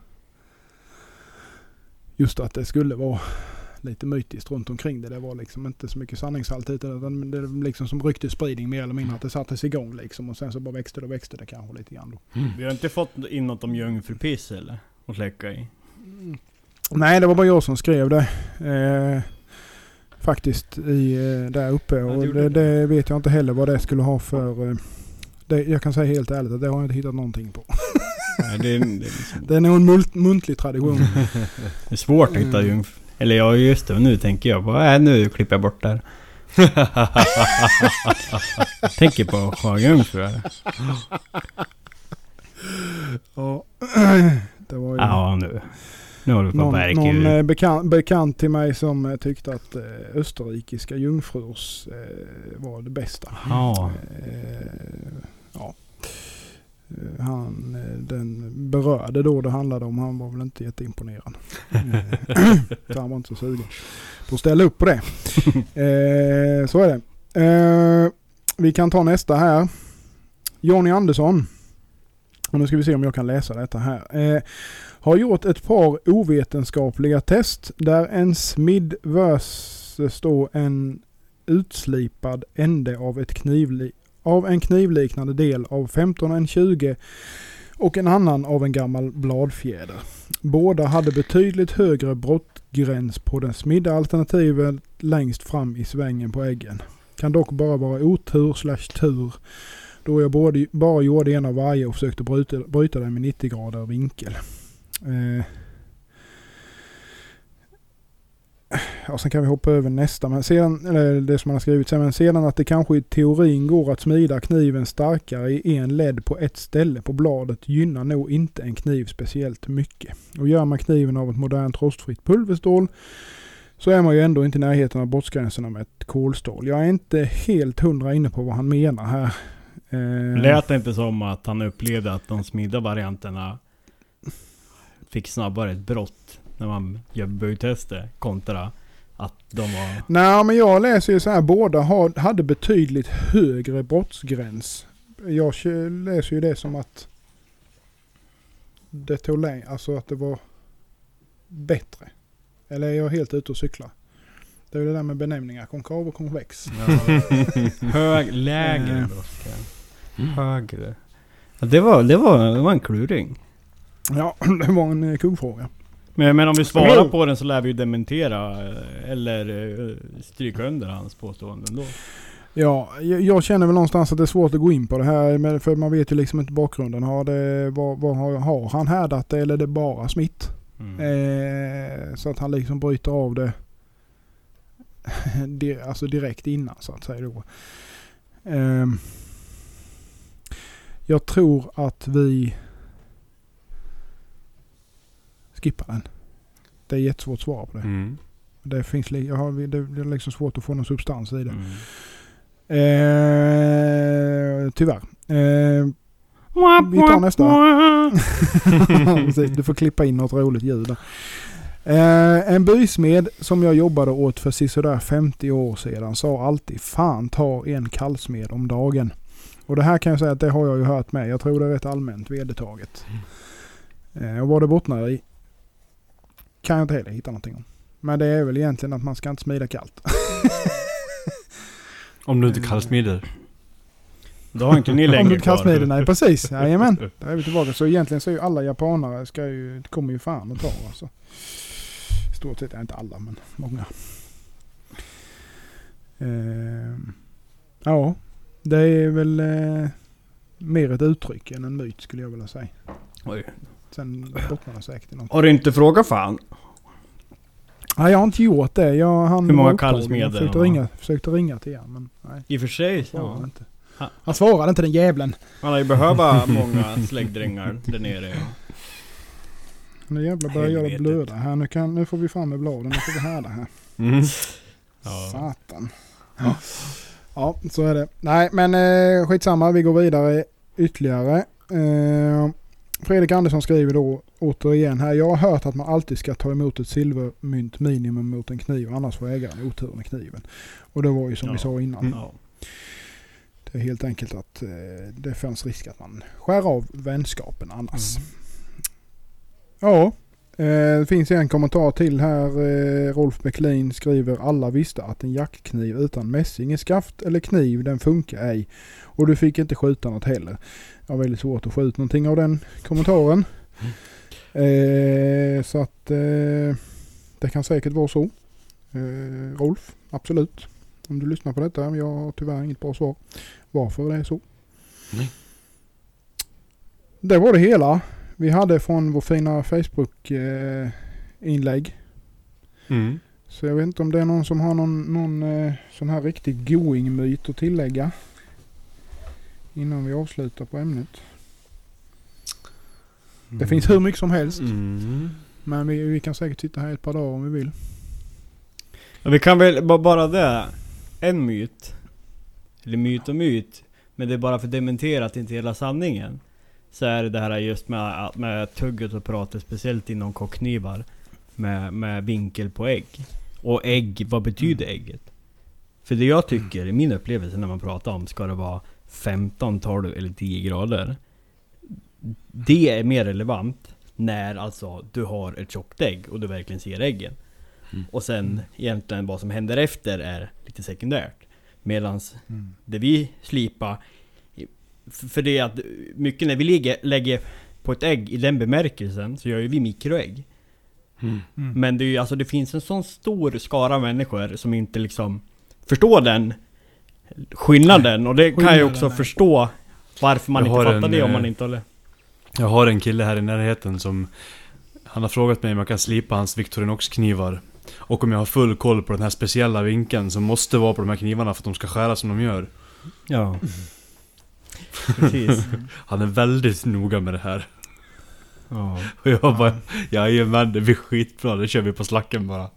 just att det skulle vara lite mytiskt runt omkring det. Det var liksom inte så mycket sanningshalt utan det är liksom som ryktesspridning mer eller mindre, att det sattes igång liksom, och sen så bara växte det kanske lite grann då. Vi har inte fått in något om jungfrupiss eller att läcka i. Nej, det var bara jag som skrev det. Faktiskt där uppe, och det vet jag inte heller vad det skulle ha för jag kan säga helt ärligt att det har jag inte hittat någonting på. Nej, det är nog en muntlig tradition. Det är svårt att hitta jungfru. Eller ja, just det, nu tänker jag bara, nu klipper jag bort där. Tänker på sjöjungfru. Ja, det var ju nu har du på någon bekant till mig som tyckte att österrikiska jungfrurs var det bästa. Ja. Den berörde då det handlade om, han var väl inte jätteimponerad. Så han var inte så sugen på att ställa upp på det. Så är det. Vi kan ta nästa här. Johnny Andersson. Och nu ska vi se om jag kan läsa detta här. Har gjort ett par ovetenskapliga test där en smidd står en utslipad ände av en knivliknande del av 15-20 och en annan av en gammal bladfjäder. Båda hade betydligt högre brottgräns på den smidda alternativet längst fram i svängen på äggen. Kan dock bara vara otur/tur då jag bara gjorde en av varje och försökte bryta den med 90 grader vinkel. Ja, sen kan vi hoppa över nästa. Men sedan, eller det som man har skrivit sen, men sedan att det kanske i teorin går att smida kniven starkare i en led på ett ställe på bladet gynnar nog inte en kniv speciellt mycket. Och gör man kniven av ett modernt rostfritt pulverstål så är man ju ändå inte i närheten av brottsgränserna med ett kolstål. Jag är inte helt 100 inne på vad han menar här. Lät det inte som att han upplevde att de smidda varianterna fick snabbare ett brott när man gör böjtester kontra att de var... Nej, men jag läser ju så här, båda hade betydligt högre brottsgräns. Jag läser ju det som att det tog längre, alltså att det var bättre. Eller är jag helt ute och cyklar? Det är ju det där med benämningar, konkav och konvex. Ja. Lägre brottsgräns. Högre. Ja, det var en kluring. Ja, det var en kuggfråga. Men om vi svarar på den så lär vi ju dementera eller stryka under hans påståenden då. Ja, jag känner väl någonstans att det är svårt att gå in på det här, för man vet ju liksom inte bakgrunden. Har han härdat det eller är det bara smitt? Så att han liksom bryter av det alltså direkt innan så att säga då. Jag tror att vi skippar den. Det är jättesvårt att svara på det. Det finns det är liksom svårt att få någon substans i det. Tyvärr. Vi tar nästa. Du får klippa in något roligt ljud där. En bysmed som jag jobbade åt för sådär 50 år sedan sa alltid fan ta en kallsmed om dagen. Och det här kan jag säga att det har jag ju hört med. Jag tror det är rätt allmänt vedertaget. Och vad det bottnar i kan jag inte heller hitta någonting om. Men det är väl egentligen att man ska inte smida kallt. Om du inte kallsmider. Då har inte ni längre om du kallsmider, nej precis. Jajamän, där är vi tillbaka. Så egentligen så är ju alla japanare kommer ju fan att ta alltså. Stort sett är inte alla, men många. Ja, det är väl mer ett uttryck än en myt skulle jag vilja säga. Oj. Sen bottnar det säkert i något. Har du inte frågat fan? Nej, jag har inte gjort det. Hur många kallsmeder? Jag försökte ringa till han, men nej. I och för sig. Ja. Inte. Han svarade inte, den jävlen. Han har ju behöva många släggdringar där nere. Nu jävlar börjar jag blöda här. Nu får vi fram med bladen. Nu får vi härda här. Ja. Satan. Ja, så är det. Nej, men skitsamma. Vi går vidare ytterligare. Fredrik Andersson skriver då återigen här. Jag har hört att man alltid ska ta emot ett silvermynt minimum mot en kniv. Annars får ägaren otur med kniven. Och det var ju som vi sa innan. Ja. Det är helt enkelt att det finns risk att man skär av vänskapen annars. Ja, det finns en kommentar till här. Rolf McLean skriver: alla visste att en jackkniv utan mässing i skaft eller kniv, den funkar ej. Och du fick inte skjuta något heller. Jag har väldigt svårt att skjuta någonting av den kommentaren. Så att det kan säkert vara så. Rolf, absolut. Om du lyssnar på detta, jag har tyvärr inget bra svar. Varför det är så. Nej. Det var det hela. Vi hade från vår fina Facebook-inlägg. Så jag vet inte om det är någon som har någon sån här riktig going-myt att tillägga. Innan vi avslutar på ämnet. Det finns hur mycket som helst. Men vi kan säkert sitta här ett par dagar om vi vill. Ja, vi kan väl bara det. En myt. Eller myt och myt. Men det är bara för att dementera att inte hela sanningen. Så är det här just med tugget och pratet. Speciellt inom kockknivar. Med vinkel på ägg. Och ägg, vad betyder ägget? För det jag tycker, i min upplevelse när man pratar om, ska det vara 15, 12 eller 10 grader. Det är mer relevant när alltså du har ett tjockt ägg och du verkligen ser äggen. Och sen egentligen vad som händer efter är lite sekundärt. Medans det vi slipar, för det är att mycket när vi lägger på ett ägg i den bemärkelsen så gör ju vi mikroägg. Men det är ju, alltså det finns en sån stor skara människor som inte liksom förstår den skillnaden, och det kan jag också förstå varför man inte fattar det om man inte håller. Jag har en kille här i närheten som han har frågat mig om jag kan slipa hans Victorinox-knivar. Och om jag har full koll på den här speciella vinkeln som måste vara på de här knivarna för att de ska skära som de gör. Ja. Precis. Han är väldigt noga med det här. Ja. Och jag bara, jajamän, det blir skitbra, det kör vi på slacken bara.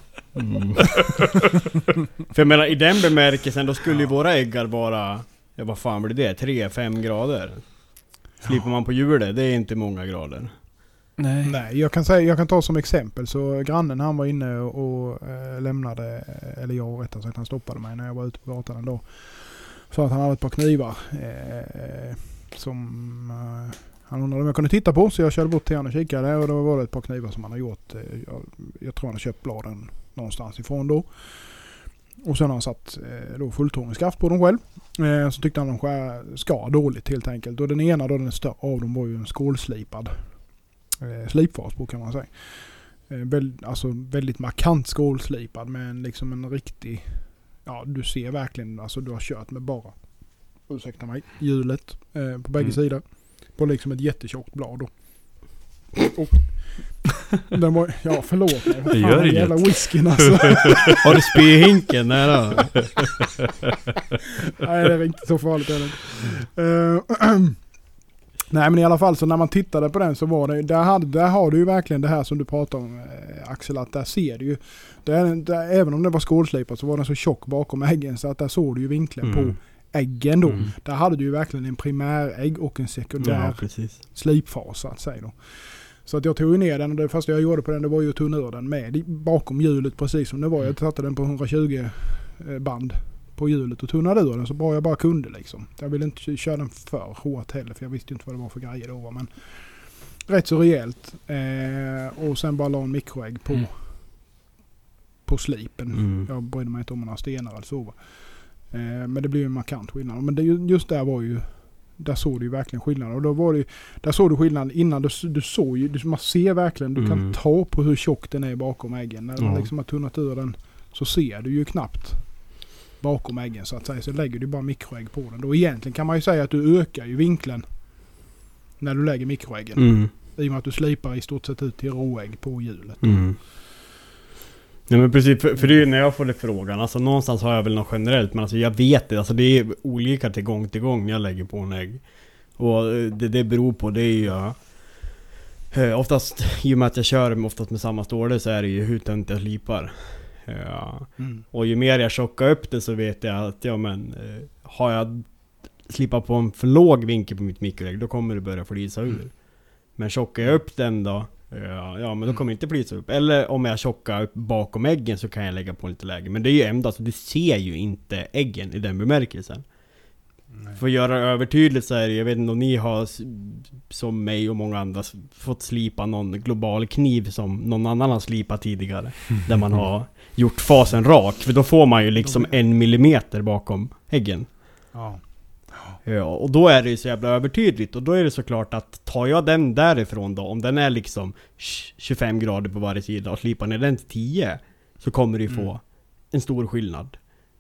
För jag menar, i den bemärkelsen då skulle ju våra äggar vara, ja vad fan blir det? 3-5 grader. Slipar man på hjulet, det är inte många grader. Nej, jag kan ta som exempel. Så grannen, han var inne och lämnade, eller jag rättare sagt, han stoppade mig när jag var ute på gatan en dag. Så att han hade ett par knivar som han undrade om jag kunde titta på, så jag körde bort till honom och kikade, och då var det ett par knivar som han har gjort. Jag tror han har köpt bladen någonstans ifrån då. Och sen har han satt då fulltorningskraft på dem själv. Så tyckte han de skar dåligt helt enkelt. Och den ena då, den större av dem, var ju en skålslipad slipfas på, kan man säga. Alltså väldigt markant skålslipad, men liksom en riktig, ja, du ser verkligen, alltså du har kört med bara, ursäkta mig, hjulet på bägge sidor på liksom ett jättetjockt blad då. Och den var, ja förlåt mig, det gör inget. Jävla whiskyn alltså. Har du spyhinken nära? Nej, det är inte så farligt heller. Nej, men i alla fall så när man tittade på den så var det, där har du ju verkligen det här som du pratar om, Axel, att där ser du ju, även om det var skålslipat så var den så tjock bakom äggen så att där såg du ju vinkeln på äggen då. Där hade du ju verkligen en primärägg och en sekundär slipfas, så att säga då. Så att jag tog ju ner den, och det första jag gjorde på den, det var ju att tunna ur den med bakom hjulet precis som det var. Jag satte den på 120 band på hjulet och tunnade ur den så bra jag bara kunde liksom. Jag ville inte köra den för hårt heller, för jag visste inte vad det var för grejer då, men rätt så rejält. Och sen bara la en mikroägg på slipen. Jag brydde mig inte om några stenar eller så. Men det blev ju en markant skillnad. Men det, just där var ju, där såg du ju verkligen skillnad. Och då var det, där såg du skillnad innan. Du såg ju, man ser verkligen, du kan ta på hur tjock den är bakom äggen. När man liksom har tunnat ur den så ser du ju knappt bakom äggen, så att säga. Så lägger du bara mikroägg på den. Då egentligen kan man ju säga att du ökar ju vinkeln när du lägger mikroäggen. I och med att du slipar i stort sett ut till råägg på hjulet. Nej men precis, för det är ju när jag får det frågan, alltså någonstans har jag väl något generellt, men alltså jag vet det, alltså det är olika till gång när jag lägger på en ägg. Och det beror på, det är ju oftast, i och med att jag kör oftast med samma stål, så är det ju hur tänt jag slipar. Och ju mer jag tjockar upp det så vet jag att har jag slipat på en för låg vinkel på mitt mikroägg, då kommer det börja flysa ur. Men tjockar jag upp den då, men då kommer det inte flysa upp. Eller om jag tjockar upp bakom äggen så kan jag lägga på lite läge. Men det är ju ändå, alltså, du ser ju inte äggen i den bemärkelsen. För att göra övertydligt så är det, jag vet inte om ni har som mig och många andra fått slipa någon global kniv som någon annan har slipat tidigare. Där man har gjort fasen rak. För då får man ju liksom 1 millimeter bakom äggen. Ja, och då är det ju så jävla övertydligt. Och då är det såklart att tar jag den därifrån då, om den är liksom 25 grader på varje sida och slipar ner den till 10, så kommer du ju få en stor skillnad.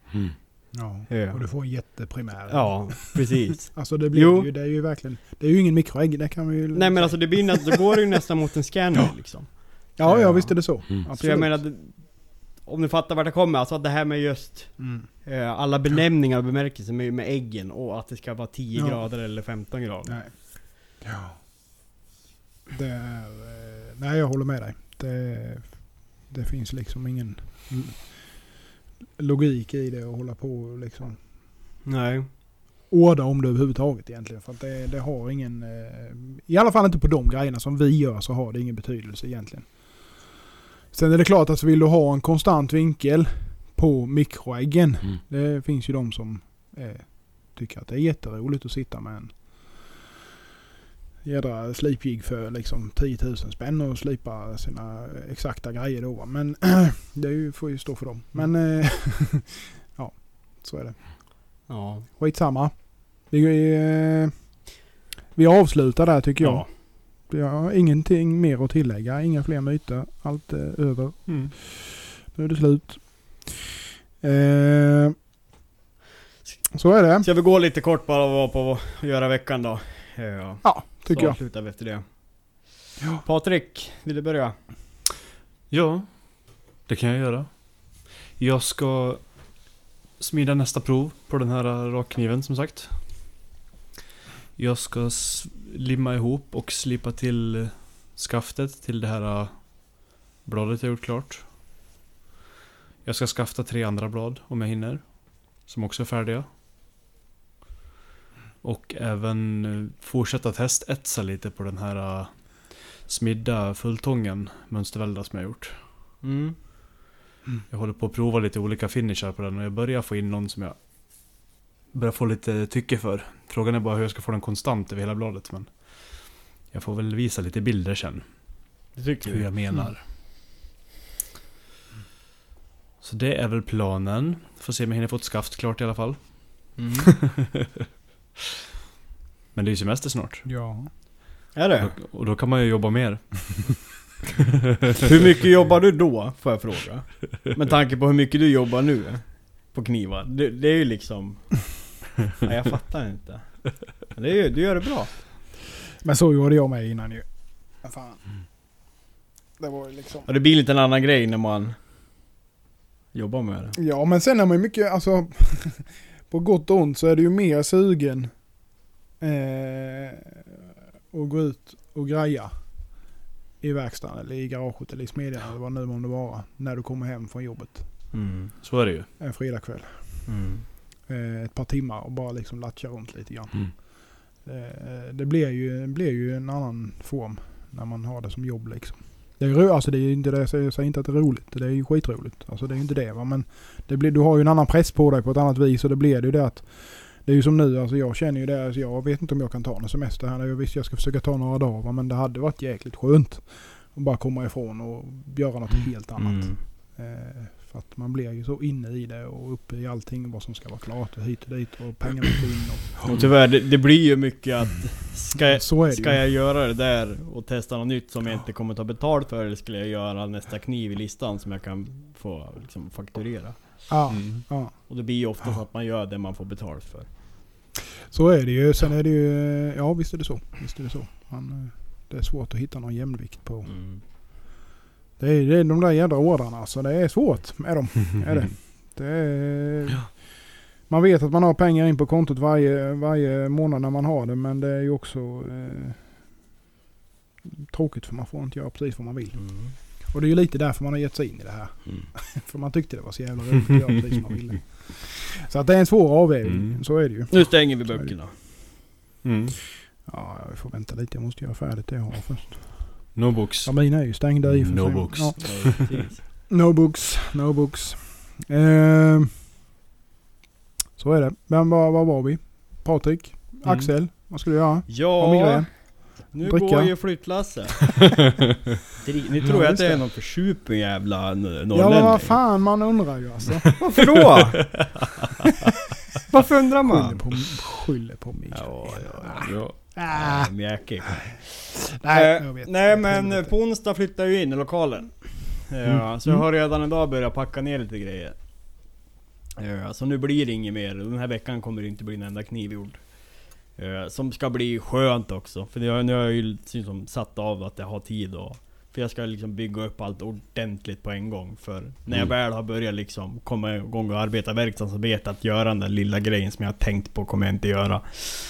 Ja, och du får en jätteprimär. Ja, precis. Alltså det blir ju, det är ju verkligen, det är ju ingen mikroägg, det kan vi ju. Nej, men alltså det blir, då går det ju nästan mot en scanner liksom. Ja, visst är det så. Så jag menar, om du fattar vart det kommer, alltså det här med just alla benämningar och bemärkelser med äggen, och att det ska vara 10 grader eller 15 grader. Nej. Ja. Det är, nej, jag håller med dig. Det finns liksom ingen logik i det att hålla på liksom. Nej. Orda om det överhuvudtaget egentligen, för att det har ingen, i alla fall inte på de grejerna som vi gör, så har det ingen betydelse egentligen. Sen är det klart att vill du ha en konstant vinkel på mikroäggen, det finns ju de som tycker att det är jätteroligt att sitta med en jädra slipjigg för liksom 10 000 spänn och slipa sina exakta grejer då. Men det är ju, får ju stå för dem. Men ja, så är det. Ja. Skitsamma. Vi avslutar där tycker jag. Ja. Vi har ingenting mer att tillägga. Inga fler myter. Allt är över. Mm. Nu är det slut. Så är det. Ska vi gå lite kort bara vad på att göra veckan då? Ja, tycker jag. Så slutar vi efter det. Ja. Patrik, vill du börja? Ja, det kan jag göra. Jag ska smida nästa prov på den här rakkniven som sagt. Jag ska limma ihop och slipa till skaftet till det här bladet jag gjort klart. Jag ska skafta 3 andra blad om jag hinner. Som också är färdiga. Och även fortsätta testetsa lite på den här smidda fulltången mönstervälda som jag gjort. Mm. Jag håller på att prova lite olika finishar på den och jag börjar få in någon som jag börjar få lite tycke för. Frågan är bara hur jag ska få den konstant över hela bladet, men jag får väl visa lite bilder sen. Det tycker Hur jag menar. Så det är väl planen. Får se om jag hinner få ett skaft klart i alla fall. Mm. Men det är ju semester snart. Ja. Är det? Och då kan man ju jobba mer. Hur mycket jobbar du då, får jag fråga? Med tanke på hur mycket du jobbar nu på knivar. Det är ju liksom... Nej, jag fattar inte. Det är ju, du gör det bra. Men så gjorde jag med innan ju. Fan. Det var ju liksom... Och det blir lite en annan grej när man jobbar med det. Ja, men sen är man ju mycket, alltså på gott och ont så är det ju mer sugen att gå ut och greja i verkstaden eller i garaget eller i smedjan eller vad nu månde vara när du kommer hem från jobbet. Mm. Så är det ju. En fredagkväll. Mm. Ett par timmar och bara liksom latcha runt lite grann. Mm. Det blir ju en annan form när man har det som jobb liksom. Det är alltså det är inte det, jag säger inte att det är roligt. Det är ju skitroligt. Alltså det är inte det, va, men det blir, du har ju en annan press på dig på ett annat vis och det blir det ju det att det är ju som nu, alltså jag känner ju det, alltså jag vet inte om jag kan ta någon semester här. Jag visst jag ska försöka ta några dagar, va, men det hade varit jäkligt skönt att bara komma ifrån och göra något helt annat. För att man blir ju så inne i det och uppe i allting vad som ska vara klart och hit och dit och pengarna ska in Och tyvärr, det blir ju mycket att ska jag göra det där och testa något nytt som jag inte kommer ta betalt för, eller skulle jag göra nästa kniv i listan som jag kan få liksom fakturera. Ja. Och det blir ju ofta så att man gör det man får betalt för. Så är det ju. Sen är det ju, ja visst är det så. Det är svårt att hitta någon jämvikt på. Det är de där jädra ordrarna, så det är svårt med dem. Det är, man vet att man har pengar in på kontot varje månad när man har det, men det är ju också tråkigt för man får inte göra precis vad man vill. Och det är ju lite därför man har gett sig in i det här. För man tyckte det var så jävla roligt att göra precis som man ville. Så att det är en svår avvägning, så är det ju. Nu stänger vi böckerna. Ja, jag får vänta lite, jag måste göra färdigt det jag har först. No books. Ja, mina är ju stängda i för No sig. books. Ja. No books. Så är det. Men vad var vi? Patrik? Axel? Vad ska du göra? Ja, nu Dricka. går ju flyttlasse. Ni tror att det är någon för jävla norrlänning. Ja, men vad fan, man undrar ju alltså. Varför då? Varför undrar man? Skyller på mig. Ja. Mjäkig. Nej, men på onsdag flyttar jag in i lokalen. Så jag har redan idag börjat packa ner lite grejer. Så nu blir det inget mer. Den här veckan kommer det inte bli en enda kniv gjord. Som ska bli skönt också. För nu har jag ju liksom satt av att jag har tid. För jag ska liksom bygga upp allt ordentligt på en gång. För när jag väl har börjat liksom komma igång och arbeta verkstaden, så vet jag att göra den där lilla grejen som jag har tänkt på kommer jag inte göra.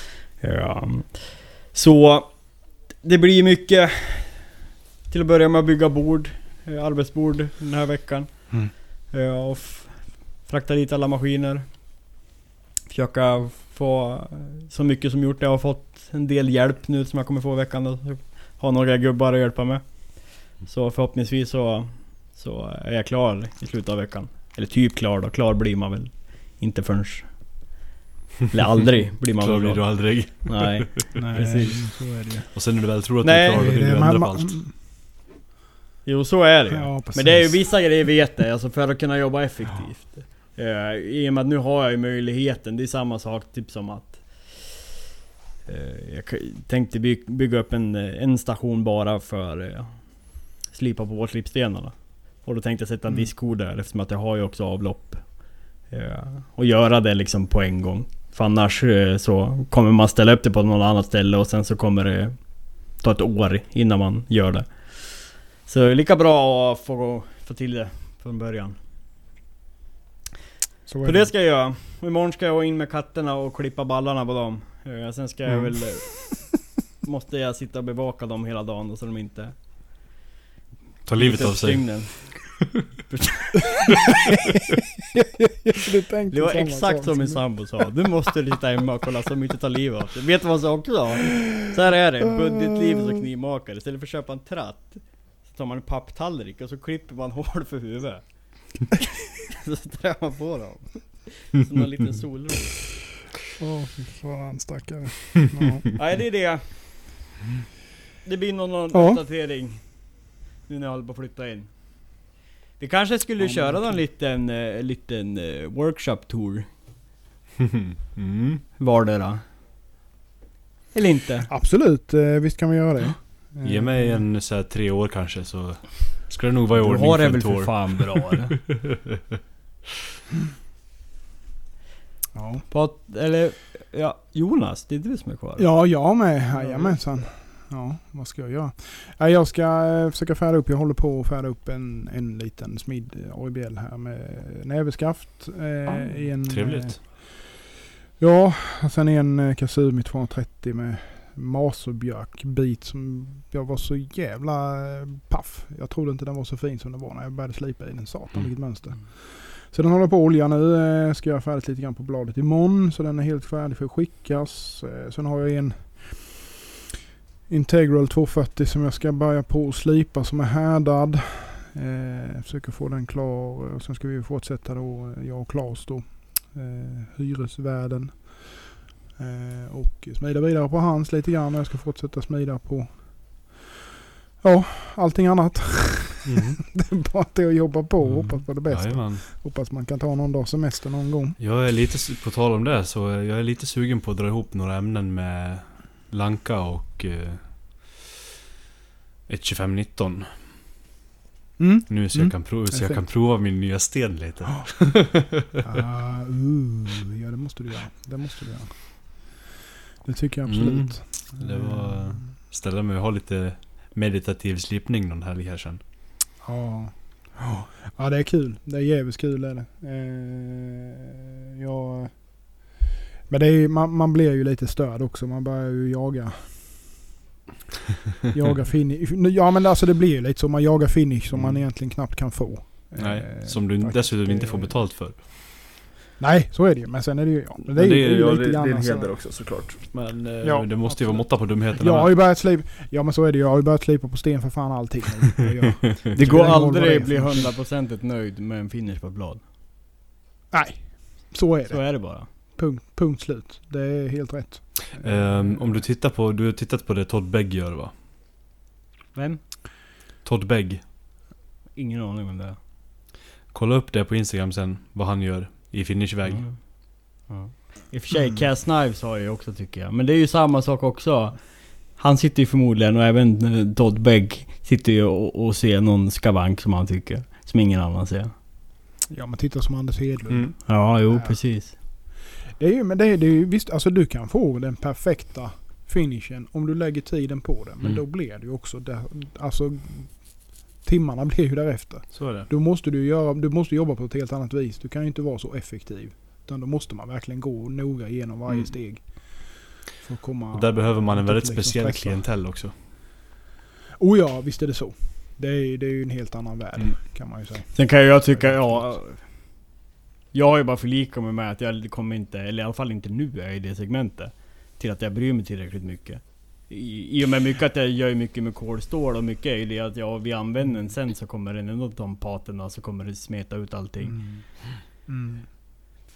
Så det blir mycket. Till att börja med att bygga bord, arbetsbord den här veckan. Och frakta dit alla maskiner. Försöka få så mycket som gjort. Jag har fått en del hjälp nu som jag kommer få i veckan. Ha några gubbar att hjälpa med. Så förhoppningsvis så är jag klar i slutet av veckan. Eller typ klar då. Klar blir man väl inte förrän Eller aldrig blir man Klar väl blir du då. aldrig. Nej, Nej, precis. så är det ju. Och sen när du väl tror att Nej, du är klar, då vill du ändra på allt. Jo, så är det ju. Ja, precis. Men det är ju vissa grejer vet jag, alltså för att kunna jobba effektivt. I och med att nu har jag ju möjligheten, det är samma sak typ som att jag tänkte bygga upp en station bara för slipa på slipstenarna. Och då tänkte jag sätta en diskord där eftersom att jag har ju också avlopp. Och göra det liksom på en gång. För annars så kommer man ställa upp det på något annat ställe och sen så kommer det ta ett år innan man gör det. Så det är lika bra att få till det från början. Så För det ska jag göra. Imorgon ska jag in med katterna och klippa ballarna på dem. Sen ska jag väl... måste jag sitta och bevaka dem hela dagen så de inte... Ta livet av sig. Det var exakt som min sambo sa. Du måste sitta hemma och kolla så de inte tar livet av sig. Vet du vad han sa? Så här är det. Budgetlivet och knivmakare. Istället för att köpa en tratt så tar man en papptallrik och så klipper man hål för huvudet. Så trär man på dem. Som en liten solros. Fy fan, stackare. Nej, det är det. Det blir någon uppdatering nu när jag håller på att flytta in. Vi kanske skulle köra någon liten workshop tour. Var det då? Eller inte? Absolut, visst kan vi göra det. Ge mig en så här 3 år kanske, så ska det nog vara i ordning. Du har för det en väl tour. för fan bra eller? Ja. Jonas, det är du som är kvar. Ja, jag med. Jajamensan. Ja, vad ska jag göra? Ja, jag ska försöka färda upp. Jag håller på att färda upp en liten smid AIBL här med näveskaft. I en, Trevligt. Ja, och sen en Kasumi 230 med maserbjörkbit som jag var så jävla paff. Jag trodde inte den var så fin som den var när jag började slipa i den. Satan, vilket mönster. Så den håller på olja nu. Ska jag färdigt lite grann på bladet imorgon. Så den är helt färdig för att skickas. Sen har jag en Integral 240 som jag ska börja på att slipa som är härdad. Försöker få den klar. Och sen ska vi fortsätta då, jag och Claes då. Hyresvärden. Och smida vidare på hans lite grann. Jag ska fortsätta smida på allting annat. Det är bara att jobba på och hoppas på det bästa. Jajamän. Hoppas man kan ta någon dag semester någon gång. Jag är lite, på tal om det, så jag är lite sugen på att dra ihop några ämnen med Lanka och ett 2519. Nu så jag kan prova min nya sten lite. Ja, det måste du göra. Det tycker jag absolut. Det var ställa mig och ha lite meditativ slipning någon helg här sen. Ja, det är kul. Det är jävligt kul är det. Men det är, man blir ju lite störd också. Man börjar ju jaga finish. Ja, men alltså det blir ju lite så. Man jagar finish som man egentligen knappt kan få. Nej, som du dessutom inte får betalt för. Nej, så är det ju. Men sen är det ju... Ja, det är ju lite grann. Det är en heder också såklart. Men det måste ju vara måtta på dumheterna. Jag har ju börjat slipa... Ja, men så är det ju. Jag har ju börjat slipa på sten för fan allting. Det går aldrig att bli 100% nöjd med en finish på ett blad. Nej, så är det. Så är det bara. Punkt slut. Det är helt rätt. Om du har tittat på det Todd Begg gör, va? Vem? Todd Begg. Ingen aning om det. Kolla upp det på Instagram sen, vad han gör i finishväg. Ja. I och för sig, Cass Knives har jag också tycker jag. Men det är ju samma sak också. Han sitter ju förmodligen, och även Todd Begg sitter ju och ser någon skavank som han tycker. Som ingen annan ser. Ja, men titta som Anders Hedlund. Ja, jo, precis. Det är ju, men det är ju visst, alltså du kan få den perfekta finishen om du lägger tiden på den. Men då blir det ju också där, alltså timmarna blir ju därefter. Så är det. Du måste jobba på ett helt annat vis. Du kan ju inte vara så effektiv. Utan då måste man verkligen gå noga igenom varje steg. För att komma. Och där behöver man en väldigt liksom speciell klientell också. Oh ja, visst är det så. Det är ju en helt annan värld kan man ju säga. Sen kan jag tycka, jag har ju bara förlikat mig med att jag kommer inte, eller i alla fall inte nu är i det segmentet, till att jag bryr mig tillräckligt mycket. I och med mycket att jag gör mycket med kolstål och mycket är det att vi använder den sen så kommer den ändå de paterna så kommer det smeta ut allting.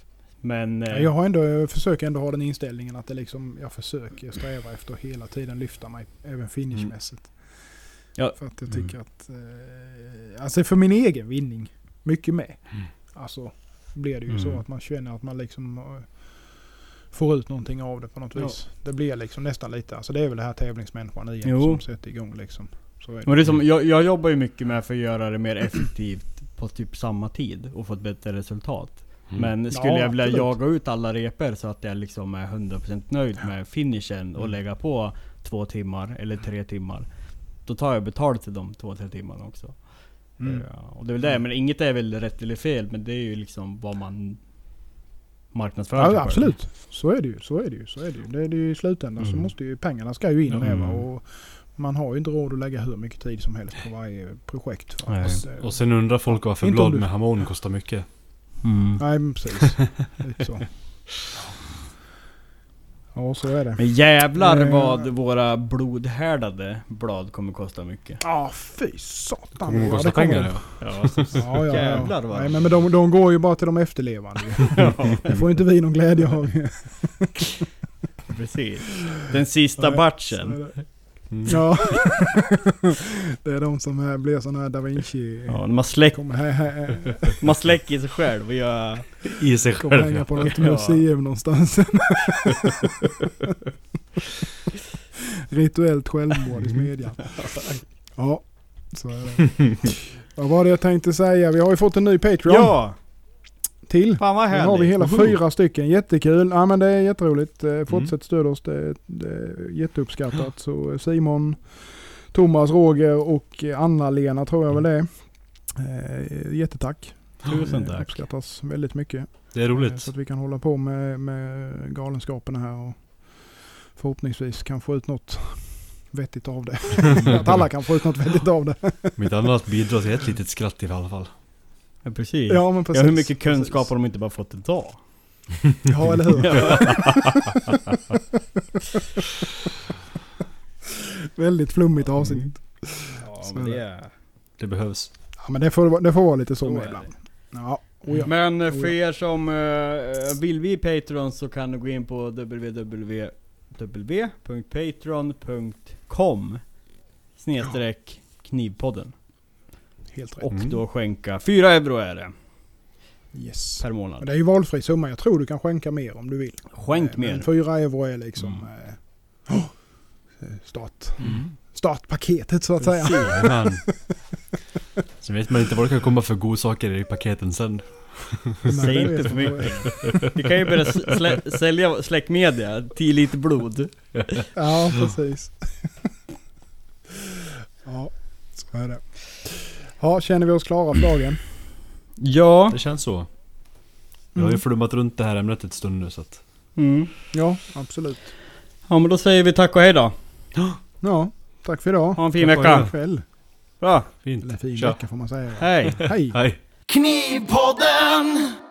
Men Jag försöker ändå ha den inställningen att det liksom, jag försöker sträva efter att hela tiden lyfta mig, även finishmässigt. Ja. För att jag tycker att, alltså för min egen vinning, mycket med. Alltså blir det ju så att man känner att man liksom får ut någonting av det på något vis. Det blir liksom nästan lite, alltså det är väl det här tävlingsmänniskan igen som sätter igång liksom. Så är det. Men det är som, jag jobbar ju mycket med för att göra det mer effektivt på typ samma tid och få ett bättre resultat. Men skulle jag vilja jaga ut alla repor så att jag liksom är 100% nöjd med finishen och lägga på 2 timmar eller 3 timmar, då tar jag betalt för de 2-3 timmarna också. Och det är väl det, men inget är väl rätt eller fel, men det är ju liksom vad man marknadsför. Ja, absolut. Så är det ju. Det är det ju i slutändan så måste ju pengarna ska ju in med, och man har ju inte råd att lägga hur mycket tid som helst på varje projekt. Och sen undrar folk varför blad med harmon kostar mycket. Nej, men precis. Lite så. Ja, så är det. Men jävlar vad våra blodhärdade blad kommer kosta mycket. Ja, fy satan. Kommer kosta pengar, ja. Jävlar vad. Nej, men de går ju bara till de efterlevande. Det får inte vi någon glädje av. Precis. Den sista batchen. Ja. Det är de som blir såna här Da Vinci. Ja, man släcker sig själv och gör i sig själv. Kommer hänga på något museum någonstans. Rituellt självmord i Smedjan. Ja, så är det. Vad var det jag tänkte säga? Vi har ju fått en ny Patreon. Ja! Till. Fan vad härligt. Nu har vi hela 4 stycken. Jättekul. Ja, men det är jätteroligt. Fortsätt stöd oss. Det är jätteuppskattat. Så Simon, Thomas, Roger och Anna-Lena tror jag väl det är. Jättetack. Tusen tack. Uppskattas väldigt mycket. Det är roligt. Så att vi kan hålla på med galenskaperna här och förhoppningsvis kan få ut något vettigt av det. Att alla kan få ut något vettigt av det. Mitt annat bidrar till ett litet skratt i alla fall. Ja, precis. Ja, men precis. Ja, hur mycket kunskap har de inte bara fått idag? Ja, eller hur? Väldigt flummigt avsnitt. Ja, men det behövs. Ja, men det får vara lite så med ibland. Ja. Men för er som vill bli Patreon så kan du gå in på www.patreon.com/knivpodden. Helt rätt. Och då skänka 4 euro är det. Yes. Per månad. Men det är ju valfri summa. Jag tror du kan skänka mer om du vill. Skänk mer. 4 euro är liksom startpaketet så att säga. Så vet man inte vad det kan komma för god saker i paketen sen. Säg inte för mycket. Vi kan ju börja sälja släckmedia. 10 liter blod. Ja, precis. Ja, så är det. Ja, känner vi oss klara för dagen? Ja. Det känns så. Jag har ju flummat runt det här ämnet ett stund nu så att... Ja, absolut. Ja, men då säger vi tack och hej då. Ja, tack för idag. Ha en fin vecka. Kväll. Bra. Eller fin vecka får man säga. Hej. Hej. Hej. Knivpodden!